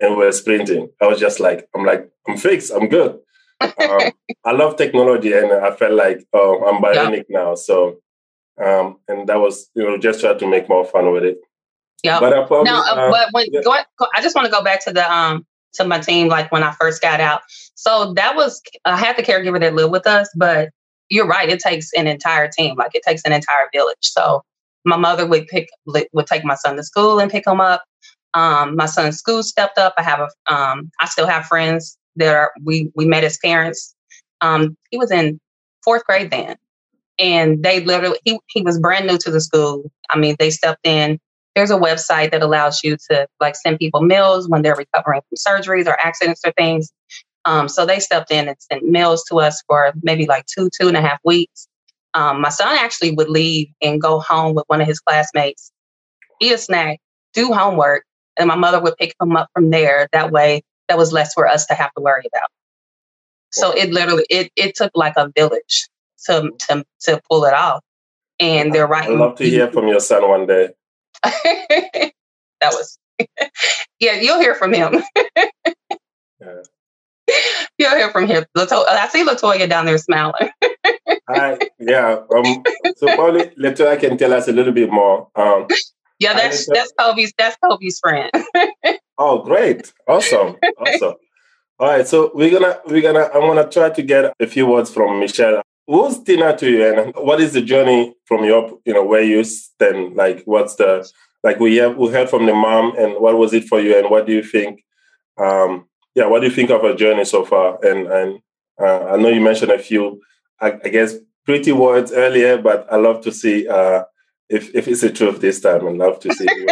and we were sprinting. I was just like, I'm like, I'm fixed. I'm good. Um, I love technology, and I felt like, oh, I'm bionic yeah. now. So, um, and that was, you know, just try to make more fun with it. Yeah. But I probably, now, uh, uh, but when yeah. go, go, I just want to go back to the um to my team, like when I first got out. So that was I had the caregiver that lived with us, but you're right. It takes an entire team. Like it takes an entire village. So my mother would pick would take my son to school and pick him up. Um, my son's school stepped up. I have a um, I still have friends that are we we met as parents. Um, he was in fourth grade then, and they literally he he was brand new to the school. I mean, they stepped in. There's a website that allows you to like send people meals when they're recovering from surgeries or accidents or things. Um, so they stepped in and sent meals to us for maybe like two, two and a half weeks. Um, my son actually would leave and go home with one of his classmates, eat a snack, do homework, and my mother would pick him up from there. That way, that was less for us to have to worry about. So it literally, it it took like a village to to to pull it off. And they're right. I'd love to hear from your son one day. That was, yeah, you'll hear from him. Yeah. You'll hear from him. Lato- I see Latoya down there smiling. Hi, yeah. Um, so probably Latoya can tell us a little bit more. Um, yeah, that's that's Kobe's that's Kobe's friend. Oh, great! Awesome, awesome. All right, so we're gonna we're gonna I'm gonna try to get a few words from Michelle. Who's Tina to you, and what is the journey from your, you know, where you stand? Like, what's the like we have we heard from the mom, and what was it for you, and what do you think? Um, yeah, what do you think of her journey so far? And and uh, I know you mentioned a few, I, I guess, pretty words earlier, but I love to see uh, if if it's the truth this time. I'd love to see you.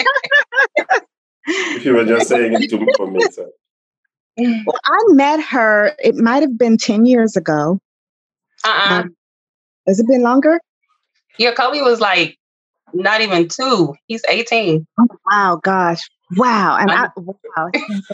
If you were just saying it to me for me, so. Well, I met her. It might have been ten years ago. Uh-uh. Um, has it been longer? Yeah, Kobe was like not even two. He's eighteen. Oh, wow, gosh. Wow. And I, wow.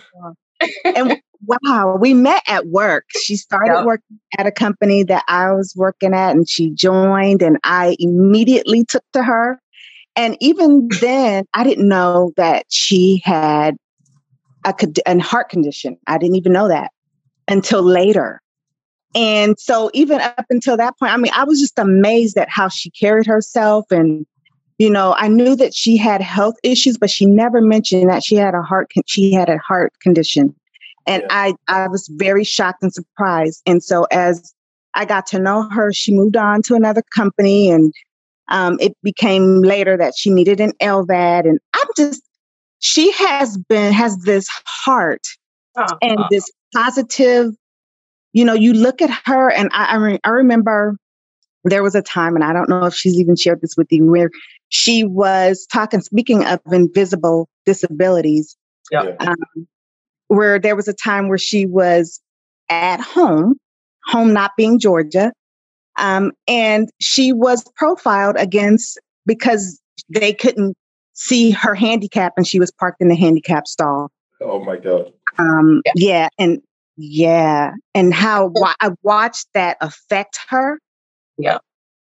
And wow, we met at work. She started yep. working at a company that I was working at, and she joined, and I immediately took to her. And even then, I didn't know that she had a, a heart condition. I didn't even know that until later. And so even up until that point, I mean, I was just amazed at how she carried herself. And, you know, I knew that she had health issues, but she never mentioned that she had a heart, con- she had a heart condition. And yeah. I, I was very shocked and surprised. And so as I got to know her, she moved on to another company, and um, it became later that she needed an L V A D. And I'm just, she has been, has this heart oh, and oh. this positive. You know, you look at her, and I, I, re- I remember there was a time, and I don't know if she's even shared this with you, where she was talking, speaking of invisible disabilities, yep. um, where there was a time where she was at home, home not being Georgia, um, and she was profiled against because they couldn't see her handicap, and she was parked in the handicap stall. Oh, my God. Um, yeah. yeah, and Yeah. And how wa- I watched that affect her. Yeah.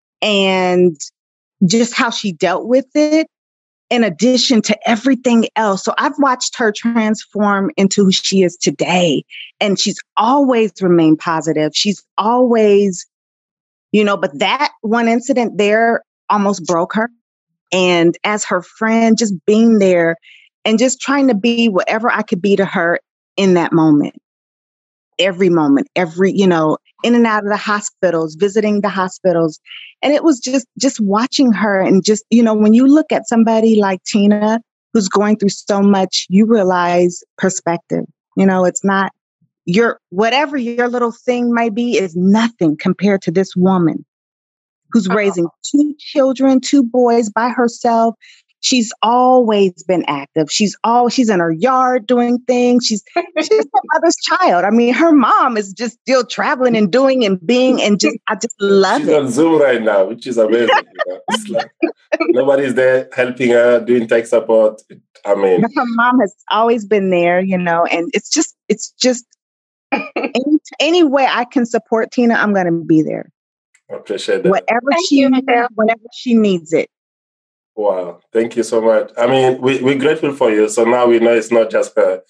And just how she dealt with it in addition to everything else. So I've watched her transform into who she is today. And she's always remained positive. She's always, you know, but that one incident there almost broke her. And as her friend, just being there and just trying to be whatever I could be to her in that moment. Every moment, every, you know, in and out of the hospitals, visiting the hospitals. And it was just, just watching her and just, you know, when you look at somebody like Tina, who's going through so much, you realize perspective. You know, it's not your, whatever your little thing might be is nothing compared to this woman who's uh-huh. raising two children, two boys by herself. She's always been active. She's all she's in her yard doing things. She's she's her mother's child. I mean, her mom is just still traveling and doing and being and just I just love she's it. She's on Zoom right now, which is amazing. You know? It's like nobody's there helping her, doing tech support. I mean, her mom has always been there, you know, and it's just it's just any, any way I can support Tina, I'm going to be there. I appreciate that. Whatever Thank she you, needs, whenever she needs it. Wow. Thank you so much. I mean, we, we're grateful for you. So now we know it's not just a,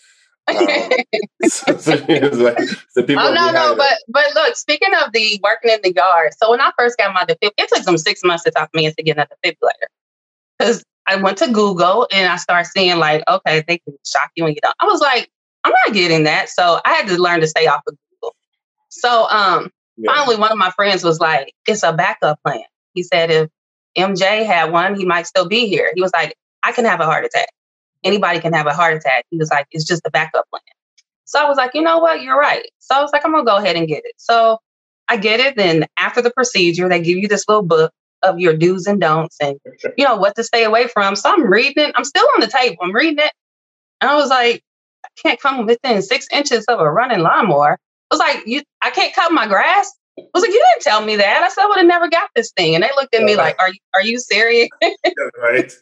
Um, so, so like, the people oh no, no, it. but but look, speaking of the working in the yard, so when I first got my defibrillator, it took them six months to talk me into getting a defibrillator because I went to Google and I started seeing like, okay, they can shock you when you don't. I was like, I'm not getting that, so I had to learn to stay off of Google. So um, yeah. Finally, one of my friends was like, it's a backup plan. He said if M J had one, he might still be here. He was like, I can have a heart attack. Anybody can have a heart attack. He was like, it's just a backup plan. So I was like, you know what? You're right. So I was like, I'm going to go ahead and get it. So I get it. Then after the procedure, they give you this little book of your do's and don'ts and, you know, what to stay away from. So I'm reading it. I'm still on the table. I'm reading it. And I was like, I can't come within six inches of a running lawnmower. I was like, you, I can't cut my grass. I was like, you didn't tell me that. I said, I would have never got this thing. And they looked at me like, are you, are you serious? Right.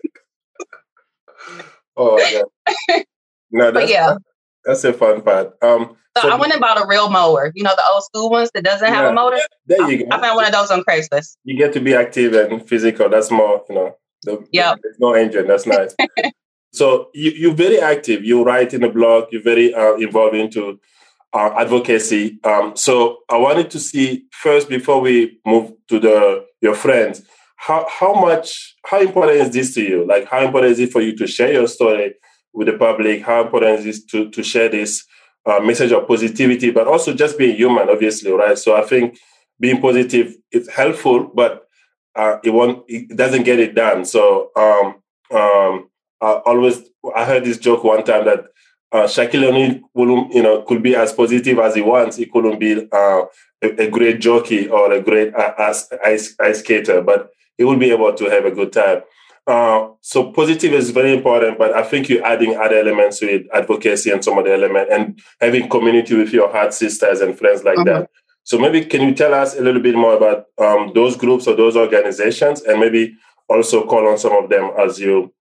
Oh, yeah. No, that's, yeah. that's a fun part. Um, so, so I went and bought a real mower. You know, the old school ones that doesn't have yeah, a motor? There you go. I found one of those on Craigslist. You get to be active and physical. That's more, you know, the, yep. there's no engine. That's nice. So you, you're very active. You write in the blog. You're very uh, involved into uh, advocacy. Um, so I wanted to see first, before we move to the your friends, How how much, how important is this to you? Like, how important is it for you to share your story with the public? How important is it to, to share this uh, message of positivity, but also just being human, obviously, right? So I think being positive is helpful, but uh, it won't, it doesn't get it done. So um, um, I always, I heard this joke one time that uh, Shaquille O'Neal wouldn't, you know, could be as positive as he wants. He couldn't be uh, a, a great jockey or a great uh, ice, ice, ice skater, but he will be able to have a good time. Uh, so positive is very important, but I think you're adding other elements to it, advocacy and some of the elements, and having community with your heart sisters and friends like mm-hmm. that. So maybe can you tell us a little bit more about um, those groups or those organizations, and maybe also call on some of them as you,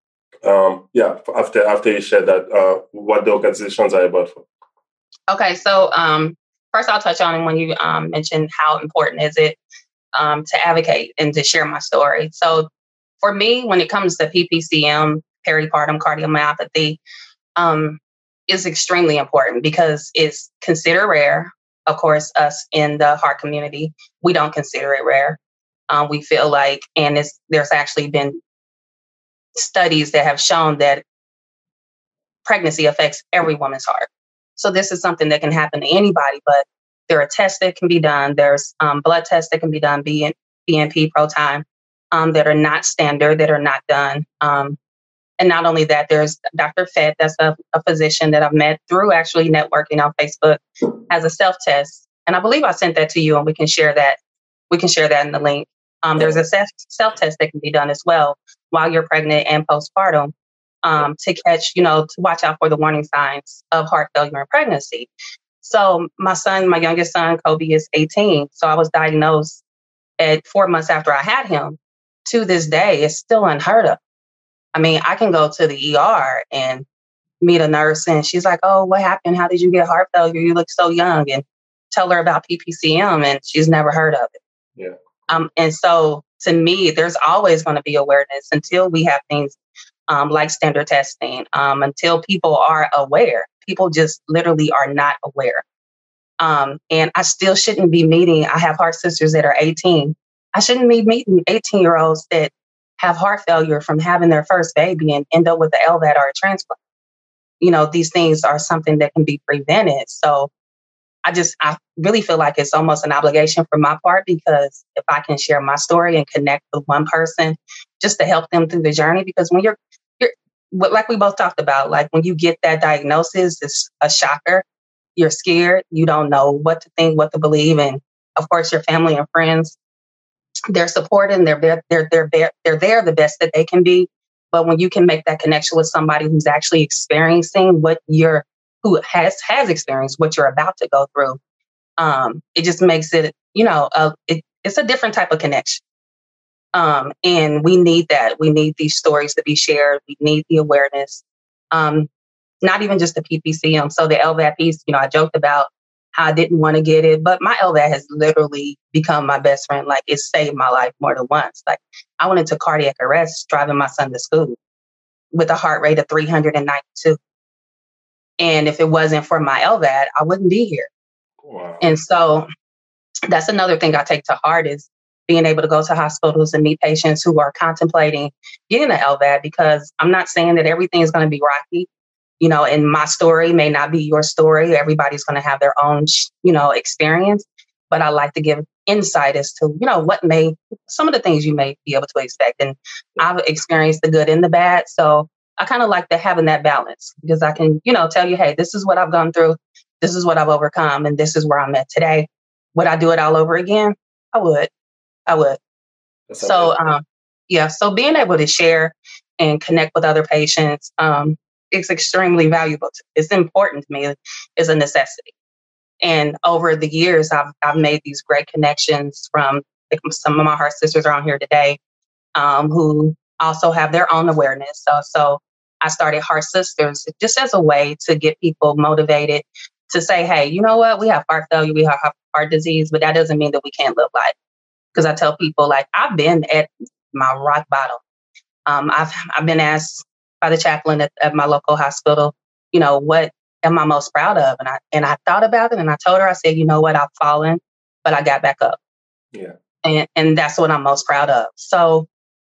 um, yeah, after after you share that, uh, what the organizations are about. Okay, so um, first I'll touch on when you um, mentioned how important is it Um, to advocate and to share my story. So for me, when it comes to P P C M, peripartum cardiomyopathy, um, is extremely important because it's considered rare. Of course, us in the heart community, we don't consider it rare. Um, we feel like, and it's, there's actually been studies that have shown that pregnancy affects every woman's heart. So this is something that can happen to anybody, but there are tests that can be done. There's um, blood tests that can be done, B N P, ProTime, um, that are not standard, that are not done. Um, and not only that, there's Doctor Fett, that's a, a physician that I've met through actually networking on Facebook, has a self-test. And I believe I sent that to you, and we can share that. We can share that in the link. Um, there's a self, self-test that can be done as well while you're pregnant and postpartum um, to catch, you know, to watch out for the warning signs of heart failure in pregnancy. So my son, my youngest son, Kobe, is eighteen. So I was diagnosed at four months after I had him. To this day, it's still unheard of. I mean, I can go to the E R and meet a nurse and she's like, oh, what happened? How did you get heart failure? You look so young. And tell her about P P C M and she's never heard of it. Yeah. Um, and so to me, there's always going to be awareness until we have things um, like standard testing, um, until people are aware. People just literally are not aware. Um, and I still shouldn't be meeting, I have heart sisters that are eighteen. I shouldn't be meeting eighteen-year-olds that have heart failure from having their first baby and end up with the L V A D or a transplant. You know, these things are something that can be prevented. So I just, I really feel like it's almost an obligation for my part, because if I can share my story and connect with one person just to help them through the journey, because when you're, you're like we both talked about, like when you get that diagnosis, it's a shocker. You're scared. You don't know what to think, what to believe. And of course, your family and friends, they're supporting, they're, they're, they're, they're, they're there the best that they can be. But when you can make that connection with somebody who's actually experiencing what you're, who has, has experienced what you're about to go through, um, it just makes it, you know, uh, it, it's a different type of connection. Um, and we need that. We need these stories to be shared. We need the awareness, um, not even just the P P C M. So the L V A D piece, you know, I joked about how I didn't want to get it, but my L V A D has literally become my best friend. Like, it saved my life more than once. Like, I went into cardiac arrest driving my son to school with a heart rate of three hundred ninety-two. And if it wasn't for my L V A D, I wouldn't be here. Wow. And so that's another thing I take to heart is being able to go to hospitals and meet patients who are contemplating getting an L V A D, because I'm not saying that everything is going to be rocky, you know, and my story may not be your story. Everybody's going to have their own, you know, experience. But I like to give insight as to, you know, what may, some of the things you may be able to expect. And I've experienced the good and the bad. So I kind of like to having that balance, because I can, you know, tell you, hey, this is what I've gone through. This is what I've overcome. And this is where I'm at today. Would I do it all over again? I would. I would. That's so, um, yeah. So being able to share and connect with other patients um, is extremely valuable. To, it's important to me. It's a necessity. And over the years, I've I've made these great connections from like, some of my heart sisters are on here today, um, who also have their own awareness. So, so I started Heart Sisters just as a way to get people motivated to say, hey, you know what? We have heart failure, we have heart disease, but that doesn't mean that we can't live life. Because I tell people, like, I've been at my rock bottom. Um, I've I've been asked by the chaplain at, at my local hospital, you know, what am I most proud of? And I and I thought about it, and I told her, I said, you know what, I've fallen, but I got back up. Yeah. And and that's what I'm most proud of. So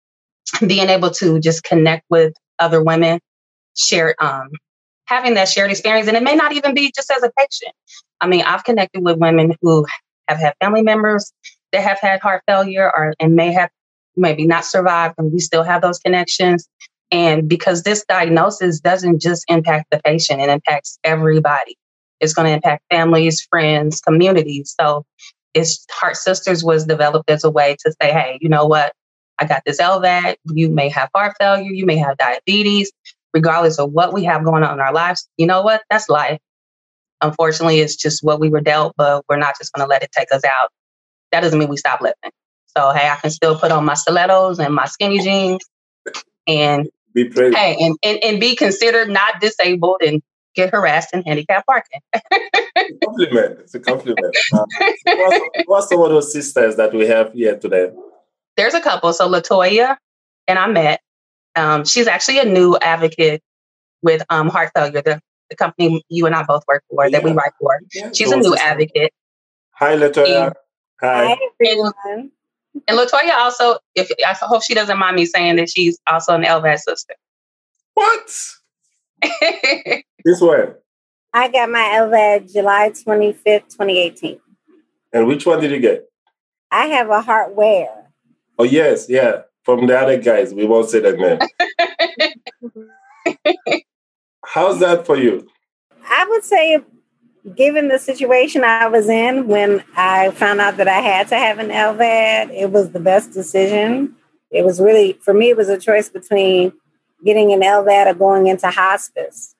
being able to just connect with other women, share, um, having that shared experience, and it may not even be just as a patient. I mean, I've connected with women who have had family members that have had heart failure or and may have maybe not survived, and we still have those connections. And because this diagnosis doesn't just impact the patient, it impacts everybody. It's going to impact families, friends, communities. So it's Heart Sisters was developed as a way to say, hey, you know what? I got this L V A D. You may have heart failure. You may have diabetes. Regardless of what we have going on in our lives, you know what? That's life. Unfortunately, it's just what we were dealt, but we're not just going to let it take us out. That doesn't mean we stop living. So, hey, I can still put on my stilettos and my skinny jeans and be praised. Hey, and, and, and be considered not disabled and get harassed in handicapped parking. It's a compliment. It's a compliment. Uh, what's, what's some of those sisters that we have here today? There's a couple. So Latoya and I met. Um, she's actually a new advocate with um, heart failure, the, the company you and I both work for, yeah. that we write for. Yeah. She's so a new sister. advocate. Hi, Latoya. And, Hi. Hi, everyone. And, and Latoya also, if I hope she doesn't mind me saying that she's also an L V A D sister. What? This one? I got my L V A D July twenty-fifth, twenty eighteen. And which one did you get? I have a heart wear. Oh, yes, yeah. From the other guys. We won't say that name. How's that for you? I would say, given the situation I was in when I found out that I had to have an L V A D, it was the best decision. It was really, for me, it was a choice between getting an L V A D or going into hospice.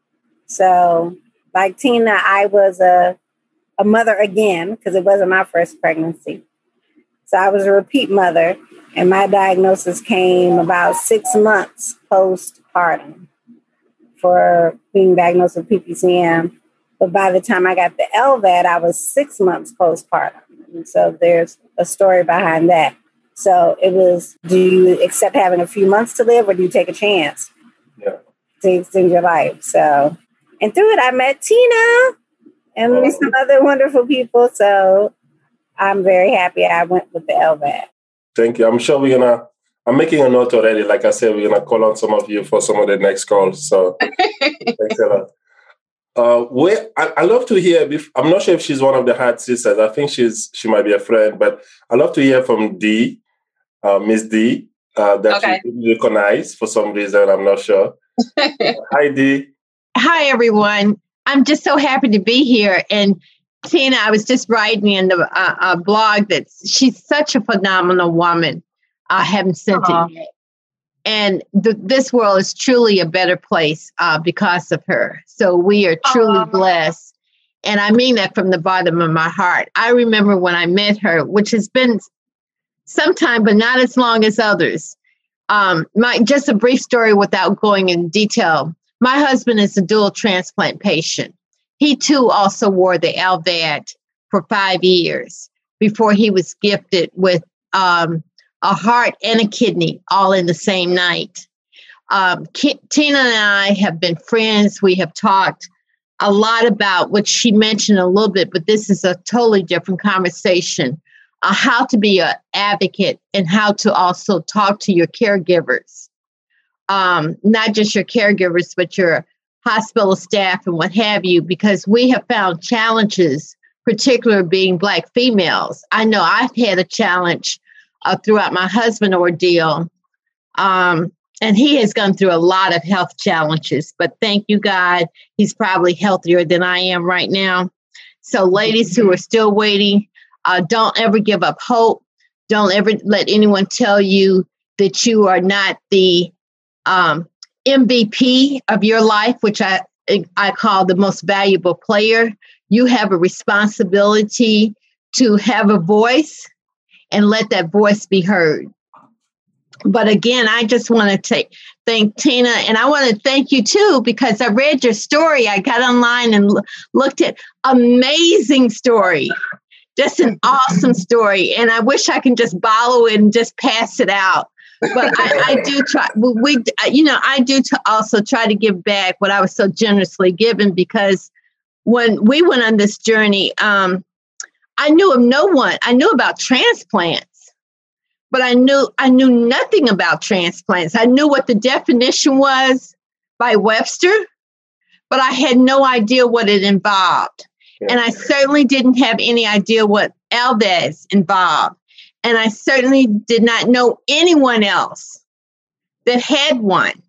So, like Tina, I was a, a mother again, because it wasn't my first pregnancy. So I was a repeat mother, and my diagnosis came about six months postpartum for being diagnosed with P P C M. But by the time I got the L V A D, I was six months postpartum. And so there's a story behind that. So it was, do you accept having a few months to live, or do you take a chance yeah. to extend your life? So, and through it, I met Tina and oh. some other wonderful people. So I'm very happy I went with the L V A D. Thank you. I'm sure we're going to, I'm making a note already. Like I said, we're going to call on some of you for some of the next calls. So thanks a lot. Uh, where, I, I love to hear, I'm not sure if she's one of the Heart Sisters. I think she's she might be a friend, but I love to hear from Dee, uh, Miss Dee, uh, that okay. you recognize for some reason. I'm not sure. uh, hi, Dee. Hi, everyone. I'm just so happy to be here. And Tina, I was just writing in the uh, uh, blog that she's such a phenomenal woman. I haven't sent uh-huh. it yet. And th- this world is truly a better place uh, because of her. So we are truly uh-huh. blessed. And I mean that from the bottom of my heart. I remember when I met her, which has been some time, but not as long as others. Um, my just a brief story without going in detail. My husband is a dual transplant patient. He, too, also wore the L V A D for five years before he was gifted with um, a heart and a kidney all in the same night. Um, K- Tina and I have been friends. We have talked a lot about what she mentioned a little bit, but this is a totally different conversation. Uh, how to be an advocate and how to also talk to your caregivers. Um, not just your caregivers, but your hospital staff and what have you, because we have found challenges, particularly being Black females. I know I've had a challenge uh, throughout my husband ordeal, um, and he has gone through a lot of health challenges, but thank you, God, he's probably healthier than I am right now. So ladies who are still waiting, uh, don't ever give up hope. Don't ever let anyone tell you that you are not the um, M V P of your life, which I, I call the most valuable player. You have a responsibility to have a voice and let that voice be heard. But again, I just want to take, thank Tina, and I want to thank you too, because I read your story. I got online and l- looked at amazing story, just an awesome story. And I wish I can just borrow it and just pass it out. But I, I do try, we, you know, I do to also try to give back what I was so generously given, because when we went on this journey, um, I knew of no one. I knew about transplants, but I knew I knew nothing about transplants. I knew what the definition was by Webster, but I had no idea what it involved. Yeah. And I certainly didn't have any idea what L V A D involved. And I certainly did not know anyone else that had one,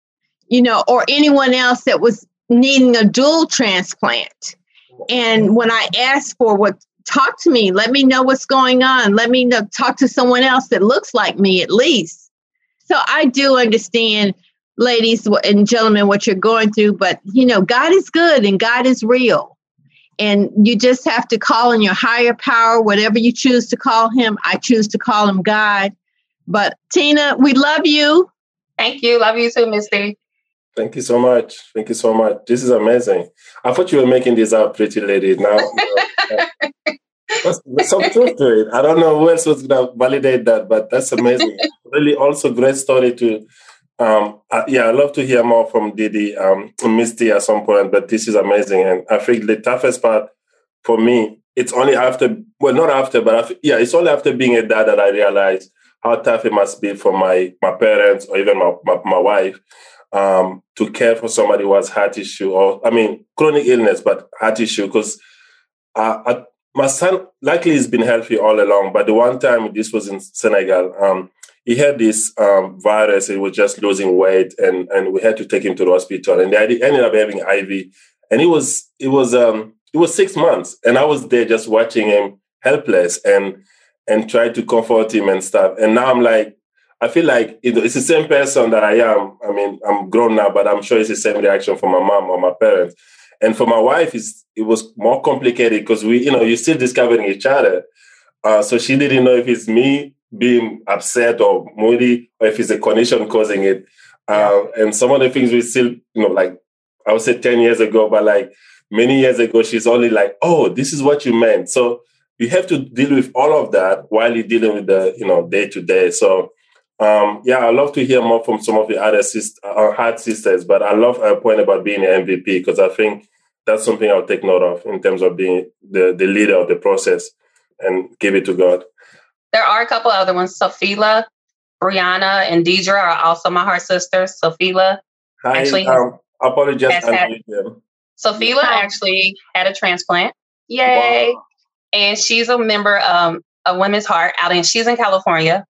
you know, or anyone else that was needing a dual transplant. And when I asked for what, talk to me, let me know what's going on. Let me know, talk to someone else that looks like me at least. So I do understand, ladies and gentlemen, what you're going through, but you know, God is good and God is real. And you just have to call on your higher power, whatever you choose to call him. I choose to call him God. But Tina, we love you. Thank you. Love you too, Misty. Thank you so much. Thank you so much. This is amazing. I thought you were making this up, pretty lady. Now, you know, there's some truth to it. I don't know who else was going to validate that, but that's amazing. Really, also great story to. Um, uh, yeah, I'd love to hear more from Didi, um, Misty at some point, but this is amazing. And I think the toughest part for me, it's only after, well, not after, but after, yeah, it's only after being a dad that I realized how tough it must be for my, my parents or even my, my, my wife um, to care for somebody who has heart issue or, I mean, chronic illness, but heart issue, because uh, I, my son, luckily, he's been healthy all along, but the one time, this was in Senegal, um, he had this um, virus. He was just losing weight, and, and we had to take him to the hospital. And they ended up having I V. And it was it was um, it was six months, and I was there just watching him helpless and and try to comfort him and stuff. And now I'm like, I feel like it's the same person that I am. I mean, I'm grown now, but I'm sure it's the same reaction for my mom or my parents. And for my wife, it's, it was more complicated because we, you know, you're still discovering each other. Uh, so she didn't know if it's me being upset or moody, or if it's a condition causing it. Uh, and some of the things we still, you know, like I would say ten years ago, but like many years ago, she's only like, oh, this is what you meant. So you have to deal with all of that while you're dealing with the, you know, day to day. So um, yeah, I'd love to hear more from some of the other sis- uh, heart sisters, but I love her point about being an M V P, because I think that's something I'll take note of in terms of being the, the leader of the process and give it to God. There are a couple other ones. Sophia, Brianna, and Deidre are also my heart sisters. Sophia actually Hi, um, I apologize. had, Sophia actually had a transplant. Yay. Wow. And she's a member um, of Women's Heart out in, she's in California.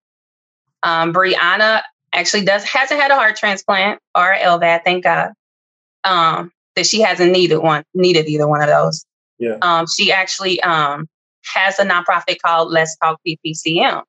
Um, Brianna actually does, hasn't had a heart transplant or L V A D, thank God. Um, that she hasn't needed one, needed either one of those. Yeah. Um, she actually, um, has a nonprofit called Let's Talk P P C M,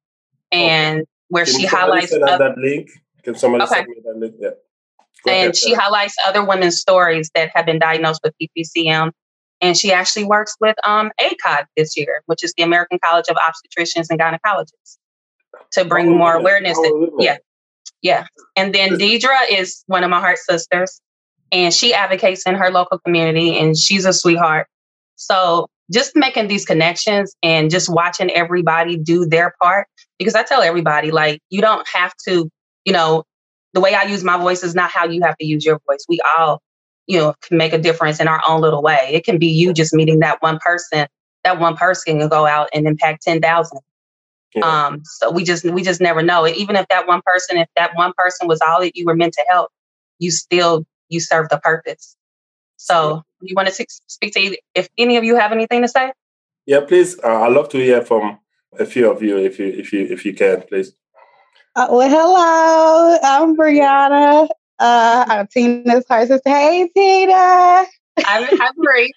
and okay. where Can she highlights send other, that link. Can somebody okay. send me that link? Yeah. Go and ahead, she highlights other women's stories that have been diagnosed with P P C M, and she actually works with um, A C O G this year, which is the American College of Obstetricians and Gynecologists, to bring oh, more yeah. awareness. Oh, yeah, yeah. And then Deidre is one of my heart sisters, and she advocates in her local community, and she's a sweetheart. So just making these connections and just watching everybody do their part, because I tell everybody, like, you don't have to, you know, the way I use my voice is not how you have to use your voice. We all, you know, can make a difference in our own little way. It can be you just meeting that one person. That one person can go out and impact ten thousand. Yeah. Um, so we just we just never know. Even if that one person, if that one person was all that you were meant to help, you still you serve the purpose. So you want to speak to either, if any of you have anything to say? Yeah, please. Uh, I'd love to hear from a few of you, if you if you if you can, please. Uh, well, hello. I'm Brianna. Uh, I'm Tina's her sister. Hey, Tina. I'm hi, Bri.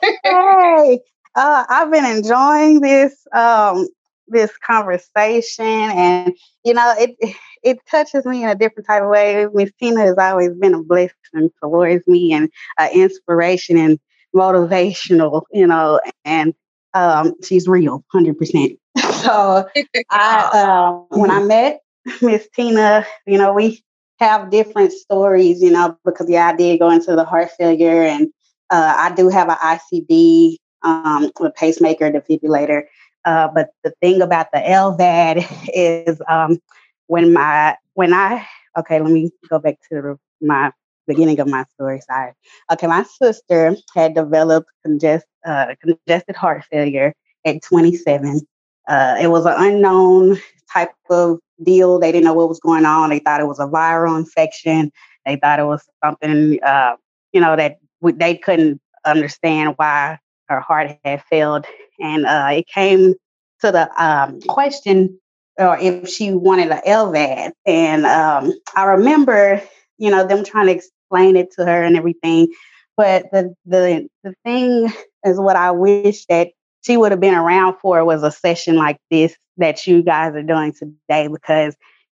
Hey. Uh, I've been enjoying this um, this conversation, and you know, it it touches me in a different type of way. Miss Tina has always been a blessing towards me, and uh, inspiration and motivational. You know, and um, she's real, one hundred percent. So, I uh, when I met Miss Tina, you know, we have different stories. You know, because yeah, I did go into the heart failure, and uh, I do have an I C D. Um, a pacemaker, defibrillator. Uh, but the thing about the L V A D is um, when my, when I, okay, let me go back to the, my beginning of my story. Sorry. Okay, my sister had developed congest, uh, congested heart failure at twenty-seven. Uh, it was an unknown type of deal. They didn't know what was going on. They thought it was a viral infection. They thought it was something, uh, you know, that w- they couldn't understand why her heart had failed. And uh, it came to the um, question or if she wanted an L V A D. And um, I remember, you know, them trying to explain it to her and everything. But the, the, the thing is what I wish that she would have been around for was a session like this that you guys are doing today, because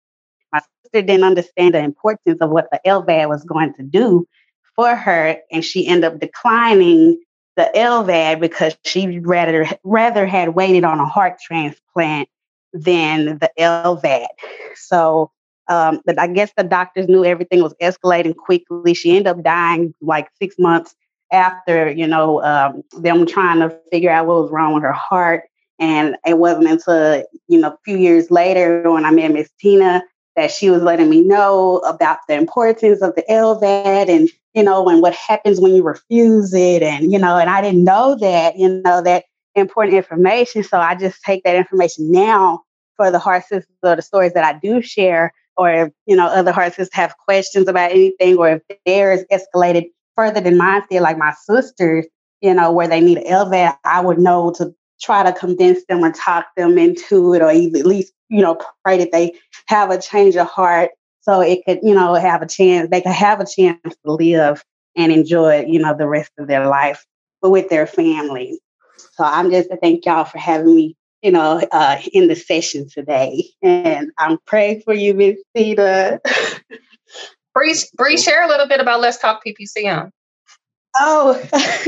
my sister didn't understand the importance of what the L V A D was going to do for her. And she ended up declining the L V A D because she rather rather had waited on a heart transplant than the L V A D. So, um, but I guess the doctors knew everything was escalating quickly. She ended up dying like six months after, you know, um, them trying to figure out what was wrong with her heart. And it wasn't until, you know, a few years later when I met Miss Tina that she was letting me know about the importance of the L V A D and, you know, and what happens when you refuse it. And, you know, and I didn't know that, you know, that important information. So I just take that information now for the heart sisters or the stories that I do share, or if, you know, other heart sisters have questions about anything, or if theirs escalated further than mine did, like my sisters, you know, where they need an L V A D, I would know to try to convince them or talk them into it, or even at least, you know, pray that they have a change of heart so it could, you know, have a chance, they could have a chance to live and enjoy, you know, the rest of their life with their family. So I'm just to thank y'all for having me, you know, uh, in the session today. And I'm praying for you, Miss Tina. Bree, Bree, share a little bit about Let's Talk P P C M. Oh,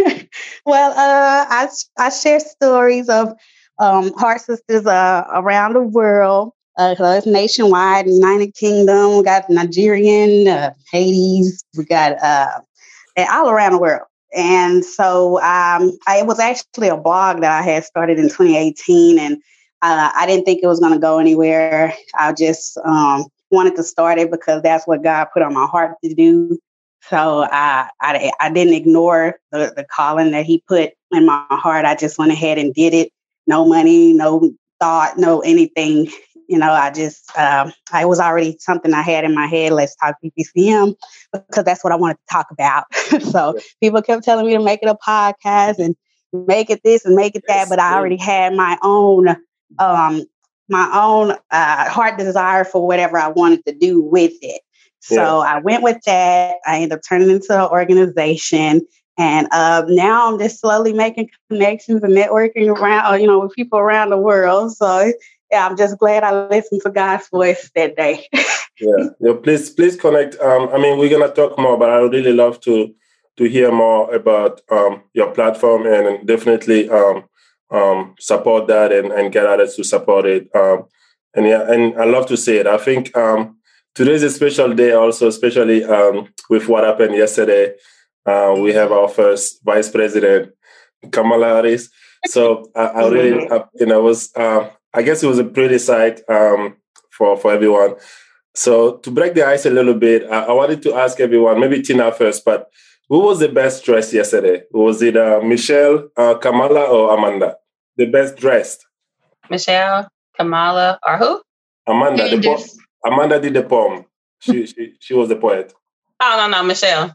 well, uh, I, I share stories of um, heart sisters uh, around the world. Uh, so it's nationwide, United Kingdom, we got Nigerian, uh, Hades, we got uh, all around the world. And so um, I, it was actually a blog that I had started in twenty eighteen, and uh, I didn't think it was going to go anywhere. I just um, wanted to start it because that's what God put on my heart to do. So I, I, I didn't ignore the, the calling that he put in my heart. I just went ahead and did it. No money, no thought, no anything. You know, I just, um, I was already something I had in my head. Let's talk P P C M, because that's what I wanted to talk about. So yeah. People kept telling me to make it a podcast and make it this and make it that. But I already had my own, um, my own uh, heart desire for whatever I wanted to do with it. So yeah. I went with that. I ended up turning into an organization. And uh, now I'm just slowly making connections and networking around, you know, with people around the world. So yeah, I'm just glad I listened to God's voice that day. yeah, yeah. Please, please connect. Um, I mean, we're gonna talk more, but I would really love to to hear more about um, your platform, and definitely um, um, support that and, and get others to support it. Um, and yeah, and I love to say it. I think um, today's a special day, also, especially um, with what happened yesterday. Uh, we have our first Vice President, Kamala Harris. So I, I really, I, you know, was uh, I guess it was a pretty sight um, for for everyone. So to break the ice a little bit, I, I wanted to ask everyone, maybe Tina first, but who was the best dressed yesterday? Was it uh, Michelle, uh, Kamala, or Amanda? The best dressed? Michelle, Kamala, or who? Amanda. The po- Amanda did the poem. She, she she was the poet. Oh, no, no, Michelle.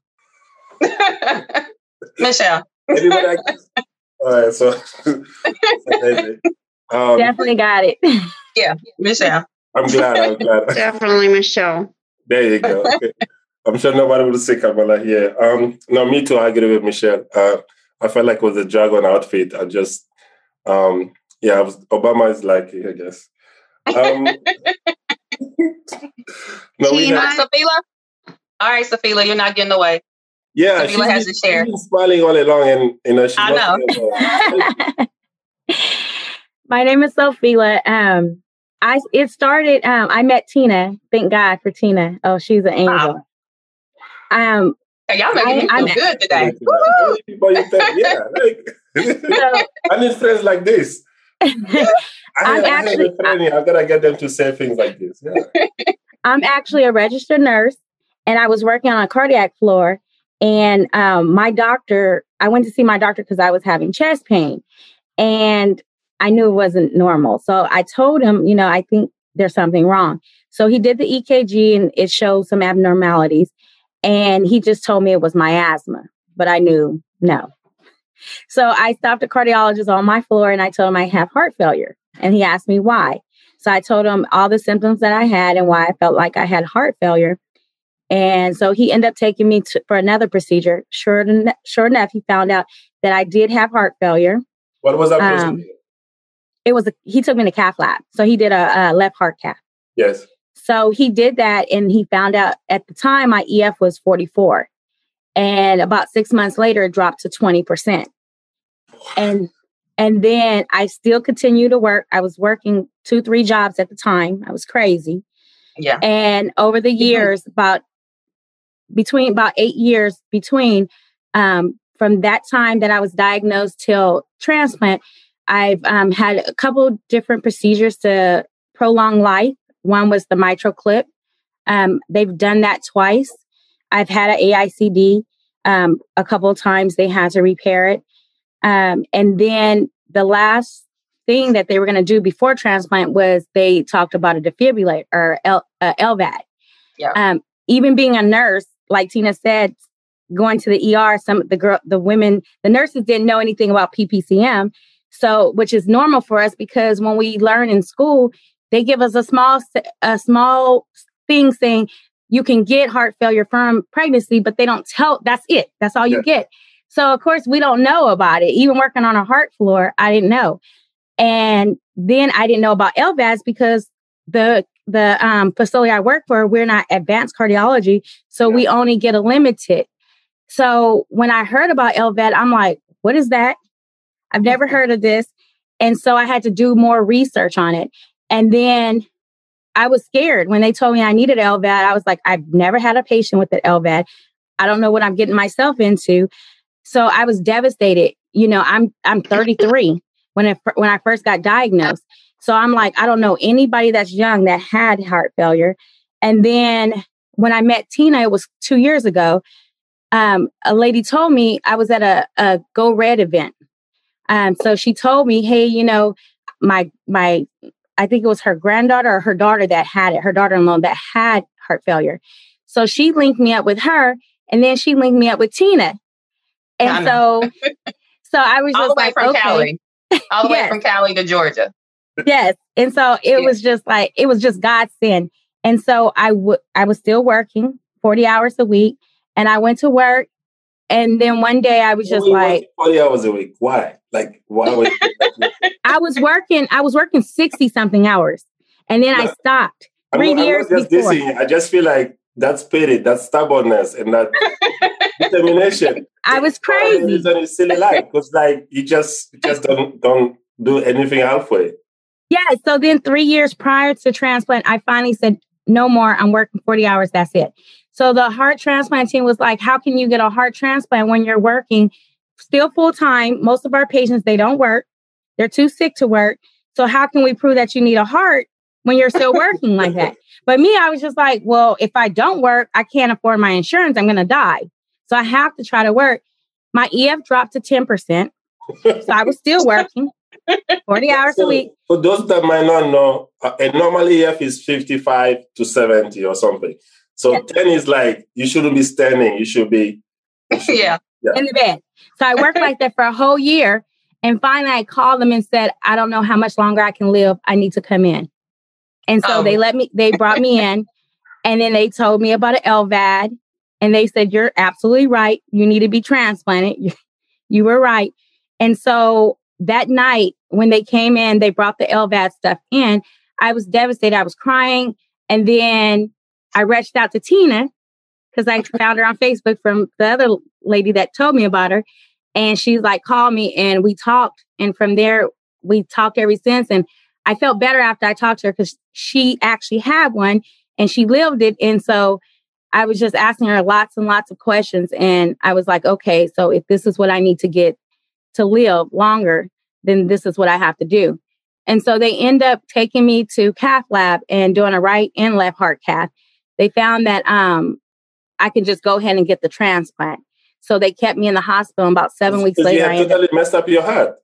Michelle. Everybody All right, so um, definitely got it. Yeah, Michelle. I'm glad. I'm glad. Definitely Michelle. There you go. Okay. I'm sure nobody will say Kamala here. Um, no, me too. I agree with Michelle. Uh, I felt like it was a dragon outfit. I just, um, yeah, I was, Obama is like, I guess. Um, no, we had, Safila? All right, Safila, you're not getting away. Yeah, Safila has to share. She's been smiling all along, and you know, she I know. My name is Safila. Um, I it started. Um, I met Tina. Thank God for Tina. Oh, she's an angel. Wow. Um, hey, y'all making me feel good today. Yeah, like, so, I need friends like this. I I'm have, actually, I have a friend, I gotta get them to say things like this. Yeah. I'm actually a registered nurse, and I was working on a cardiac floor. And um, my doctor, I went to see my doctor because I was having chest pain, and I knew it wasn't normal. So I told him, you know, I think there's something wrong. So he did the E K G, and it showed some abnormalities. And he just told me it was my asthma, but I knew no. So I stopped a cardiologist on my floor, and I told him I have heart failure. And he asked me why. So I told him all the symptoms that I had and why I felt like I had heart failure. And so he ended up taking me to, for another procedure. Sure, sure enough, he found out that I did have heart failure. What was that procedure? Um, it was a, he took me to cath lab. So he did a, a left heart cath. Yes. So he did that, and he found out at the time my E F was forty-four. And about six months later, it dropped to twenty percent. And and then I still continued to work. I was working two, three jobs at the time. I was crazy. Yeah. And over the years, mm-hmm. about between about eight years between um, from that time that I was diagnosed till transplant, I've um, had a couple different procedures to prolong life. One was the mitral clip. Um, they've done that twice. I've had an A I C D um, a couple of times. They had to repair it. Um, and then the last thing that they were going to do before transplant was they talked about a defibrillator or L, uh, L V A D. Yeah. Um, even being a nurse, like Tina said, going to the E R, some of the girl, the women, the nurses didn't know anything about P P C M. So, which is normal for us because when we learn in school, they give us a small, a small thing saying you can get heart failure from pregnancy, but they don't tell, that's it. That's all you yeah. get. So, of course, we don't know about it. Even working on a heart floor, I didn't know. And then I didn't know about L V A Ds because the the um, facility I work for, we're not advanced cardiology. So yeah. we only get a limited. So when I heard about L V A D, I'm like, what is that? I've never heard of this. And so I had to do more research on it. And then I was scared when they told me I needed L V A D. I was like, I've never had a patient with an L V A D. I don't know what I'm getting myself into. So I was devastated. You know, I'm I'm thirty-three when it, when I first got diagnosed. So I'm like, I don't know anybody that's young that had heart failure. And then when I met Tina, it was two years ago. Um, a lady told me I was at a, a Go Red event. Um, so she told me, hey, you know, my my I think it was her granddaughter or her daughter that had it, her daughter-in-law that had heart failure. So she linked me up with her, and then she linked me up with Tina. And so, so I was all just the way like, from okay. Cali, all the yes. way from Cali to Georgia. Yes. And so it yeah. was just like, it was just God's sin. And so I would, I was still working forty hours a week, and I went to work. And then one day I was just Why like, forty hours a week. Why? Like, why was I was working, I was working sixty something hours. And then no, I stopped three I'm not, years I'm not just before. Dissing. I just feel like that spirit, that stubbornness, and that determination. I was crazy. It's a silly life because, like, you just you just don't don't do anything halfway. Yeah. So then, three years prior to transplant, I finally said, "No more. I'm working forty hours. That's it." So the heart transplant team was like, "How can you get a heart transplant when you're working still full time? Most of our patients, they don't work. They're too sick to work. So how can we prove that you need a heart when you're still working like that. But me, I was just like, well, if I don't work, I can't afford my insurance. I'm going to die. So I have to try to work. My E F dropped to ten percent. So I was still working forty hours so, a week. For those that might not know, a normal E F is fifty-five to seventy or something. So yeah. ten is like, you shouldn't be standing. You should be, you should yeah. be yeah. in the bed. So I worked like that for a whole year. And finally, I called them and said, I don't know how much longer I can live. I need to come in. And so oh. they let me, they brought me in. And then they told me about an L V A D. And they said, you're absolutely right. You need to be transplanted. You, you were right. And so that night when they came in, they brought the L V A D stuff in. I was devastated. I was crying. And then I reached out to Tina because I found her on Facebook from the other lady that told me about her. And she's like, call me. And we talked. And from there, we talked ever since. And I felt better after I talked to her because she actually had one and she lived it. And so I was just asking her lots and lots of questions. And I was like, okay, so if this is what I need to get to live longer, then this is what I have to do. And so they end up taking me to cath lab and doing a right and left heart cath. They found that um, I could just go ahead and get the transplant. So they kept me in the hospital. And about seven weeks later, you had I totally ended... messed up your heart.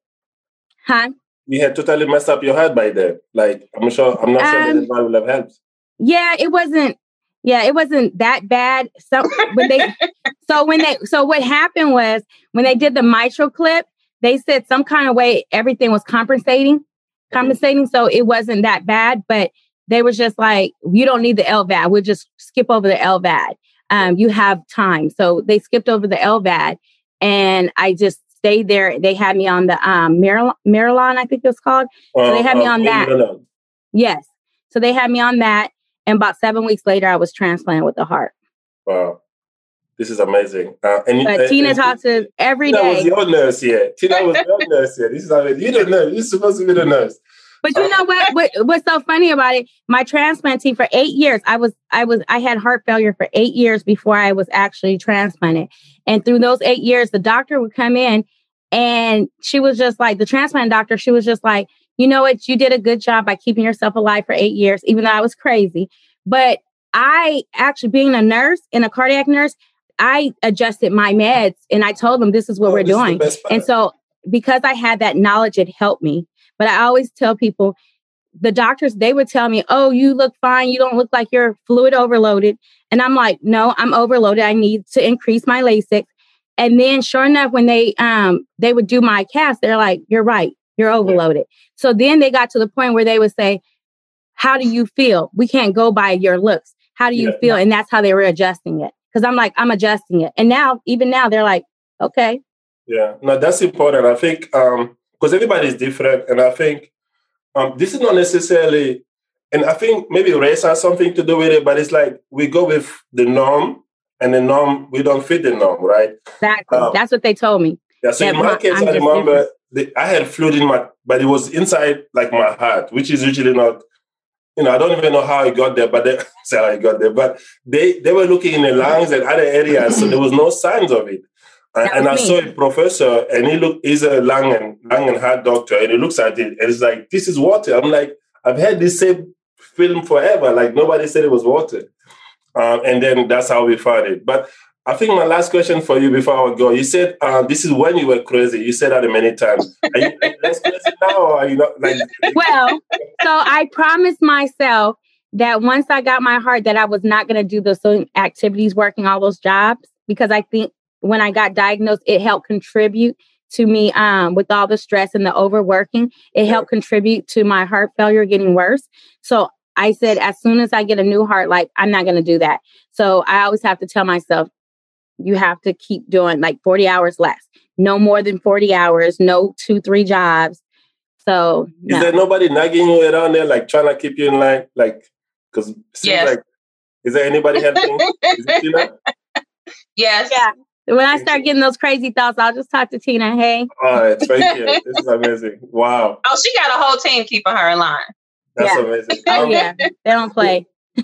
Huh? You had totally messed up your heart by then. Like, I'm sure, I'm not sure um, that anybody would have helped. Yeah, it wasn't. Yeah, it wasn't that bad. So when they, so when they, so what happened was when they did the mitral clip, they said some kind of way everything was compensating, compensating. So it wasn't that bad, but they were just like, you don't need the L V A D. We'll just skip over the L V A D. Um, you have time. So they skipped over the L V A D, and I just stayed there. They had me on the um, Marilon, Marilon, I think it was called. So uh, they had me on uh, that. Marilon. Yes. So they had me on that. And about seven weeks later, I was transplanted with the heart. Wow. This is amazing. Uh, and but uh, Tina and, talks to us every Tina day. was your nurse here. Tina was your nurse here. This is amazing. You're the nurse. You're supposed to be the nurse. But you know what, what? What's so funny about it? My transplant team for eight years, I was, I was, I had heart failure for eight years before I was actually transplanted. And through those eight years, the doctor would come in, and she was just like the transplant doctor. She was just like, you know what? You did a good job by keeping yourself alive for eight years, even though I was crazy. But I actually, being a nurse and a cardiac nurse, I adjusted my meds and I told them this is what oh, we're doing. And so because I had that knowledge, it helped me. But I always tell people, the doctors, they would tell me, oh, you look fine. You don't look like you're fluid overloaded. And I'm like, no, I'm overloaded. I need to increase my Lasix. And then sure enough, when they um they would do my cast, they're like, you're right. You're overloaded. Yeah. So then they got to the point where they would say, how do you feel? We can't go by your looks. How do you yeah. feel? And that's how they were adjusting it. Because I'm like, I'm adjusting it. And now, even now, they're like, okay. Yeah, no, that's important. I think, um, because everybody's different. And I think um, this is not necessarily, and I think maybe race has something to do with it, but it's like we go with the norm, and the norm, we don't fit the norm, right? Exactly. Um, that's what they told me. Yeah, so yeah, in my case, I'm I remember the, I had fluid in my, but it was inside like my heart, which is usually not, you know, I don't even know how it got there, but they say how it got there. But they, they were looking in the lungs and other areas, so there was no signs of it. And, and I me. saw a professor, and he look, he's a lung and lung and heart doctor, and he looks at it, and it's like, this is water. I'm like, I've had this same film forever. Like nobody said it was water. Um, and then that's how we found it. But I think my last question for you before I go, you said uh, this is when you were crazy. You said that many times. Are you less crazy now, or are you not? Like, well, so I promised myself that once I got my heart, that I was not going to do those activities, working all those jobs, because I think when I got diagnosed, it helped contribute to me um, with all the stress and the overworking. It yeah. helped contribute to my heart failure getting worse. So I said, as soon as I get a new heart, like, I'm not going to do that. So I always have to tell myself, you have to keep doing like forty hours less, no more than forty hours, no two, three jobs. So no. Is there nobody nagging you around there, like trying to keep you in line? Like, because it seems yes. like, is there anybody helping? Is it Tina? Yes. Yeah. When I start getting those crazy thoughts, I'll just talk to Tina. Hey. All right. Thank you. This is amazing. Wow. Oh, she got a whole team keeping her in line. That's yeah. amazing. Oh, um, yeah. They don't play.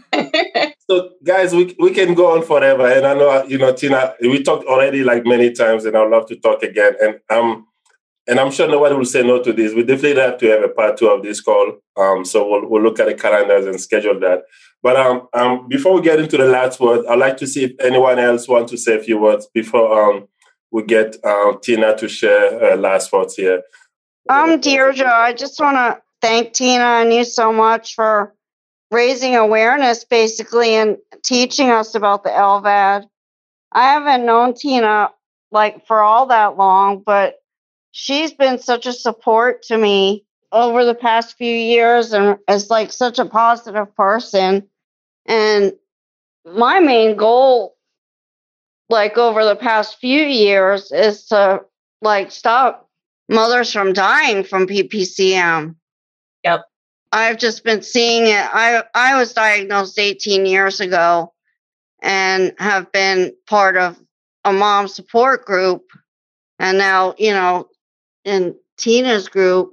So, guys, we we can go on forever. And I know, you know, Tina, we talked already like many times, and I'd love to talk again. And um, and I'm sure nobody will say no to this. We definitely have to have a part two of this call. Um, so we'll, we'll look at the calendars and schedule that. But um, um, before we get into the last word, I'd like to see if anyone else wants to say a few words before um, we get uh, Tina to share her last thoughts here. Um, Deirdre, I just want to thank Tina and you so much for raising awareness, basically, and teaching us about the L V A D. I haven't known Tina like for all that long, but she's been such a support to me over the past few years and is like such a positive person. And my main goal, like over the past few years, is to like stop mothers from dying from P P C M. Yep. I've just been seeing it. I I was diagnosed eighteen years ago and have been part of a mom support group. And now, you know, in Tina's group.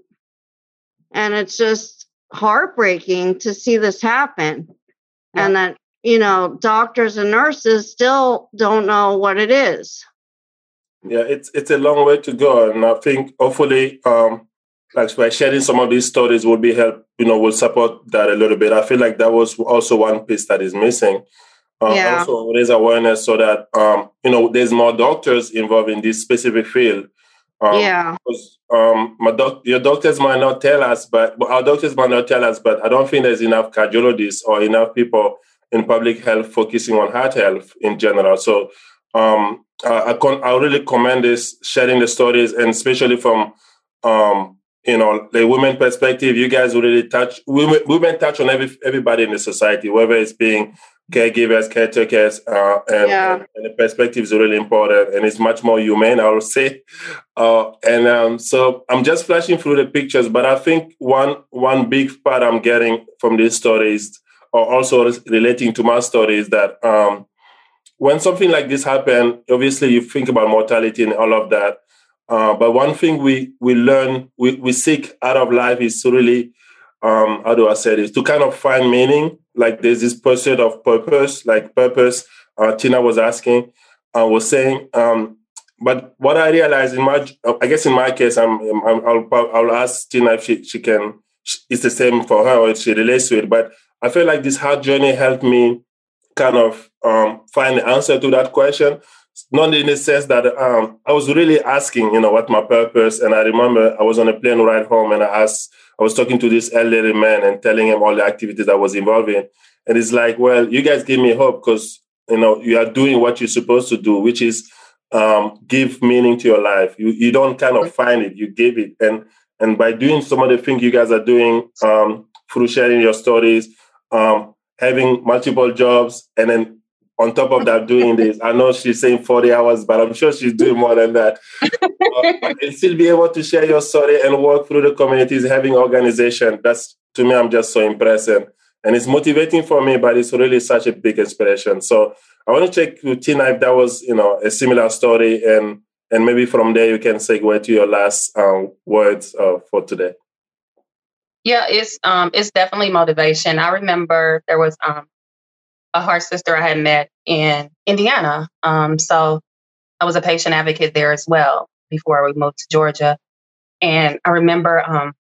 And it's just heartbreaking to see this happen. Yeah. And that, you know, doctors and nurses still don't know what it is. Yeah, it's it's a long way to go. And I think hopefully, um, like by sharing some of these stories will be help, you know, will support that a little bit. I feel like that was also one piece that is missing. Uh, yeah. Also raise awareness so that, um, you know, there's more doctors involved in this specific field. Um, yeah. Because, um, my doc- your doctors might not tell us, but well, our doctors might not tell us, but I don't think there's enough cardiologists or enough people in public health focusing on heart health in general. So um, I, I, con- I really commend this, sharing the stories, and especially from, um, you know, the women perspective. You guys really touch, women, women touch on every, everybody in the society, whether it's being caregivers, caretakers, uh, and, yeah. and, and the perspective is really important, and it's much more humane, I would say. Uh, and um, so I'm just flashing through the pictures, but I think one one big part I'm getting from these stories, or also relating to my story, is that um, when something like this happens, obviously you think about mortality and all of that. Uh, but one thing we we learn, we, we seek out of life is to really, um, how do I say this, to kind of find meaning. Like there's this pursuit of purpose, like purpose. Uh, Tina was asking, I uh, was saying. Um, but what I realized in my, I guess in my case, I'm, I'm I'll, I'll ask Tina if she, she can. It's the same for her, or if she relates to it. But I feel like this hard journey helped me kind of um, find the answer to that question. Not in the sense that um, I was really asking, you know, what my purpose. And I remember I was on a plane ride home, and I asked. I was talking to this elderly man and telling him all the activities I was involved in. And it's like, well, you guys give me hope because, you know, you are doing what you're supposed to do, which is um, give meaning to your life. You you don't kind of find it, you give it. And and by doing some of the things you guys are doing um, through sharing your stories, um, having multiple jobs, and then on top of that, doing this. I know she's saying forty hours, but I'm sure she's doing more than that. uh, and still be able to share your story and work through the communities, having organization. That's, to me, I'm just so impressed. And it's motivating for me, but it's really such a big inspiration. So I want to check with Tina if that was, you know, a similar story. And, and maybe from there, you can segue to your last um, words uh, for today. Yeah, it's um, it's definitely motivation. I remember there was um, a heart sister I had met in Indiana. Um, so I was a patient advocate there as well before we moved to Georgia. And I remember um,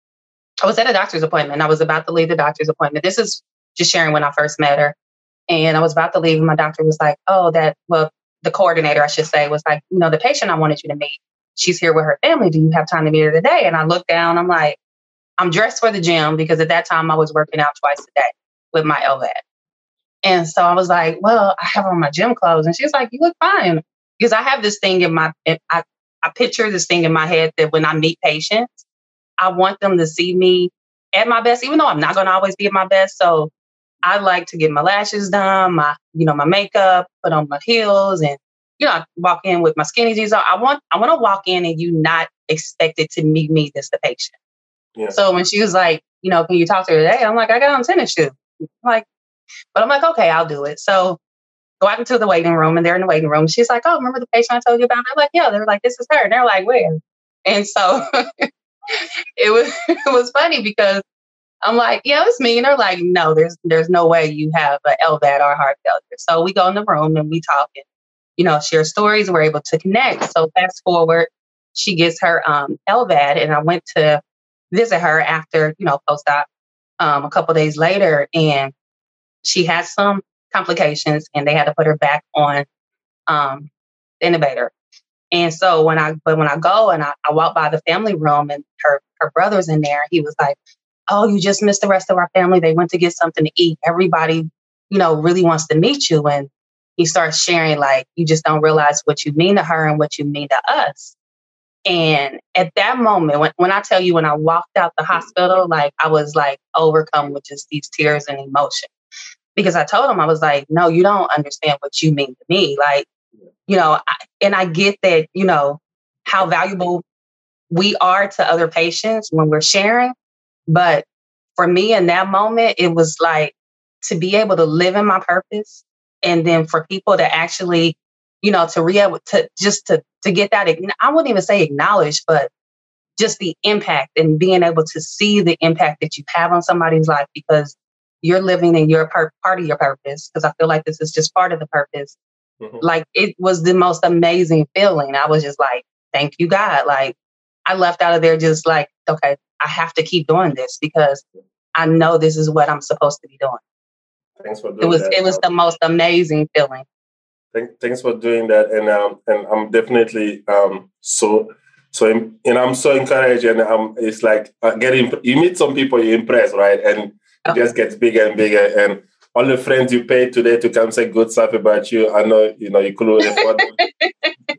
I was at a doctor's appointment. I was about to leave the doctor's appointment. This is just sharing when I first met her. And I was about to leave, and my doctor was like, oh, that, well, the coordinator, I should say, was like, you know, the patient I wanted you to meet, she's here with her family. Do you have time to meet her today? And I looked down, I'm like, I'm dressed for the gym because at that time I was working out twice a day with my L V A D. And so I was like, well, I have on my gym clothes. And she's like, you look fine. Because I have this thing in my, I, I picture this thing in my head that when I meet patients, I want them to see me at my best, even though I'm not going to always be at my best. So I like to get my lashes done, my, you know, my makeup, put on my heels, and, you know, I walk in with my skinny jeans on. I want, I want to walk in and you not expected to meet me as the patient. Yeah. So when she was like, you know, can you talk to her today? I'm like, I got on tennis shoes. I'm like, but I'm like, okay, I'll do it. So go out into the waiting room, and they're in the waiting room. She's like, oh, remember the patient I told you about? I'm like, yeah. They're like, this is her. And they're like, where? And so it was it was funny because I'm like, yeah, it's me. And they're like, no, there's there's no way you have an L V A D or heart failure. So we go in the room and we talk and, you know, share stories. We're able to connect. So fast forward, she gets her um, L V A D, and I went to visit her after, you know, post-op um, a couple days later, and she had some complications, and they had to put her back on um, the intubator. And so when I, but when I go and I, I walk by the family room, and her her brother's in there, he was like, "Oh, you just missed the rest of our family. They went to get something to eat. Everybody, you know, really wants to meet you." And he starts sharing, like, you just don't realize what you mean to her and what you mean to us. And at that moment, when, when I tell you, when I walked out the hospital, like, I was like overcome with just these tears and emotion, because I told him, I was like, no, you don't understand what you mean to me. Like, you know, I, and I get that, you know, how valuable we are to other patients when we're sharing. But for me in that moment, it was like to be able to live in my purpose, and then for people to actually, you know, to be able to just to, to get that, I wouldn't even say acknowledge, but just the impact, and being able to see the impact that you have on somebody's life because you're living in your per- part of your purpose. Because I feel like this is just part of the purpose. Mm-hmm. Like, it was the most amazing feeling. I was just like, thank you, God. Like, I left out of there just like, okay, I have to keep doing this because I know this is what I'm supposed to be doing. Thanks for doing it was, that. It was the most amazing feeling. Thank, thanks for doing that. And um, and I'm definitely um, so, so, and I'm so encouraged. And um, it's like uh, getting, you meet some people you impress, right? And it just gets bigger and bigger. And all the friends you paid today to come say good stuff about you, I know, you know, you couldn't afford them.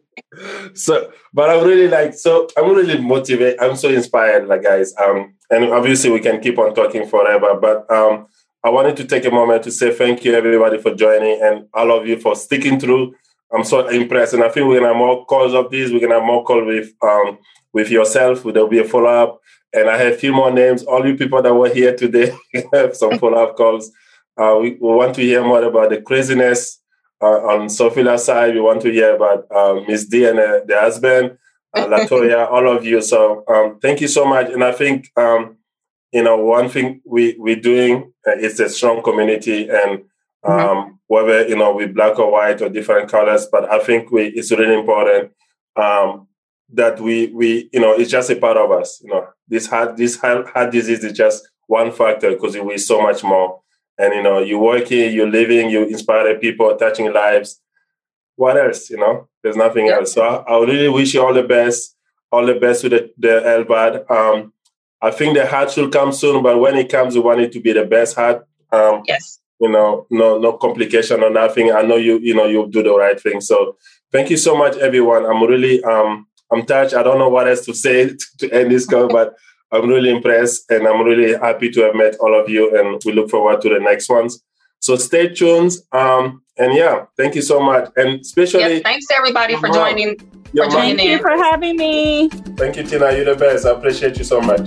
So, but I'm really like, so I'm really motivated. I'm so inspired, like, guys. Um, and obviously we can keep on talking forever, but um, I wanted to take a moment to say thank you, everybody, for joining, and all of you for sticking through. I'm so impressed, and I think we're gonna have more calls of these. We're gonna have more calls with um with yourself. There'll be a follow up, and I have a few more names. All you people that were here today have some follow up calls. Uh, we, we want to hear more about the craziness uh, on Sophia's side. We want to hear about uh, Miss D and uh, the husband, uh, Latoya, all of you. So um, thank you so much. And I think, um, you know, one thing we, we're doing uh, is a strong community, and um, mm-hmm. whether, you know, with black or white or different colors, but I think we, it's really important um, that we, we, you know, it's just a part of us. You know, this heart, this heart, heart disease is just one factor because we're so much more. And, you know, you're working, you're living, you inspire people, touching lives. What else, you know? There's nothing yeah. else. So I, I really wish you all the best, all the best with the, the L V A D. Um, I think the heart should come soon, but when it comes, we want it to be the best heart. Um, yes. You know, no no complication or nothing. I know you, you know, you'll do the right thing. So thank you so much, everyone. I'm really, um, I'm touched. I don't know what else to say to end this call, but I'm really impressed, and I'm really happy to have met all of you, and we look forward to the next ones. So stay tuned. Um, and yeah, thank you so much. And especially... Yes, thanks to everybody for joining. For joining thank you for having me. Thank you, Tina. You're the best. I appreciate you so much.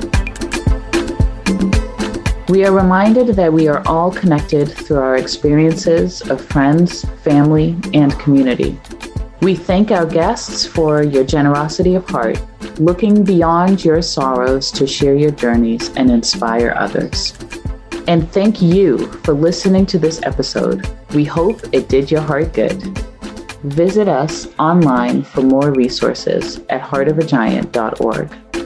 We are reminded that we are all connected through our experiences of friends, family, and community. We thank our guests for your generosity of heart, looking beyond your sorrows to share your journeys and inspire others. And thank you for listening to this episode. We hope it did your heart good. Visit us online for more resources at heart of a giant dot org.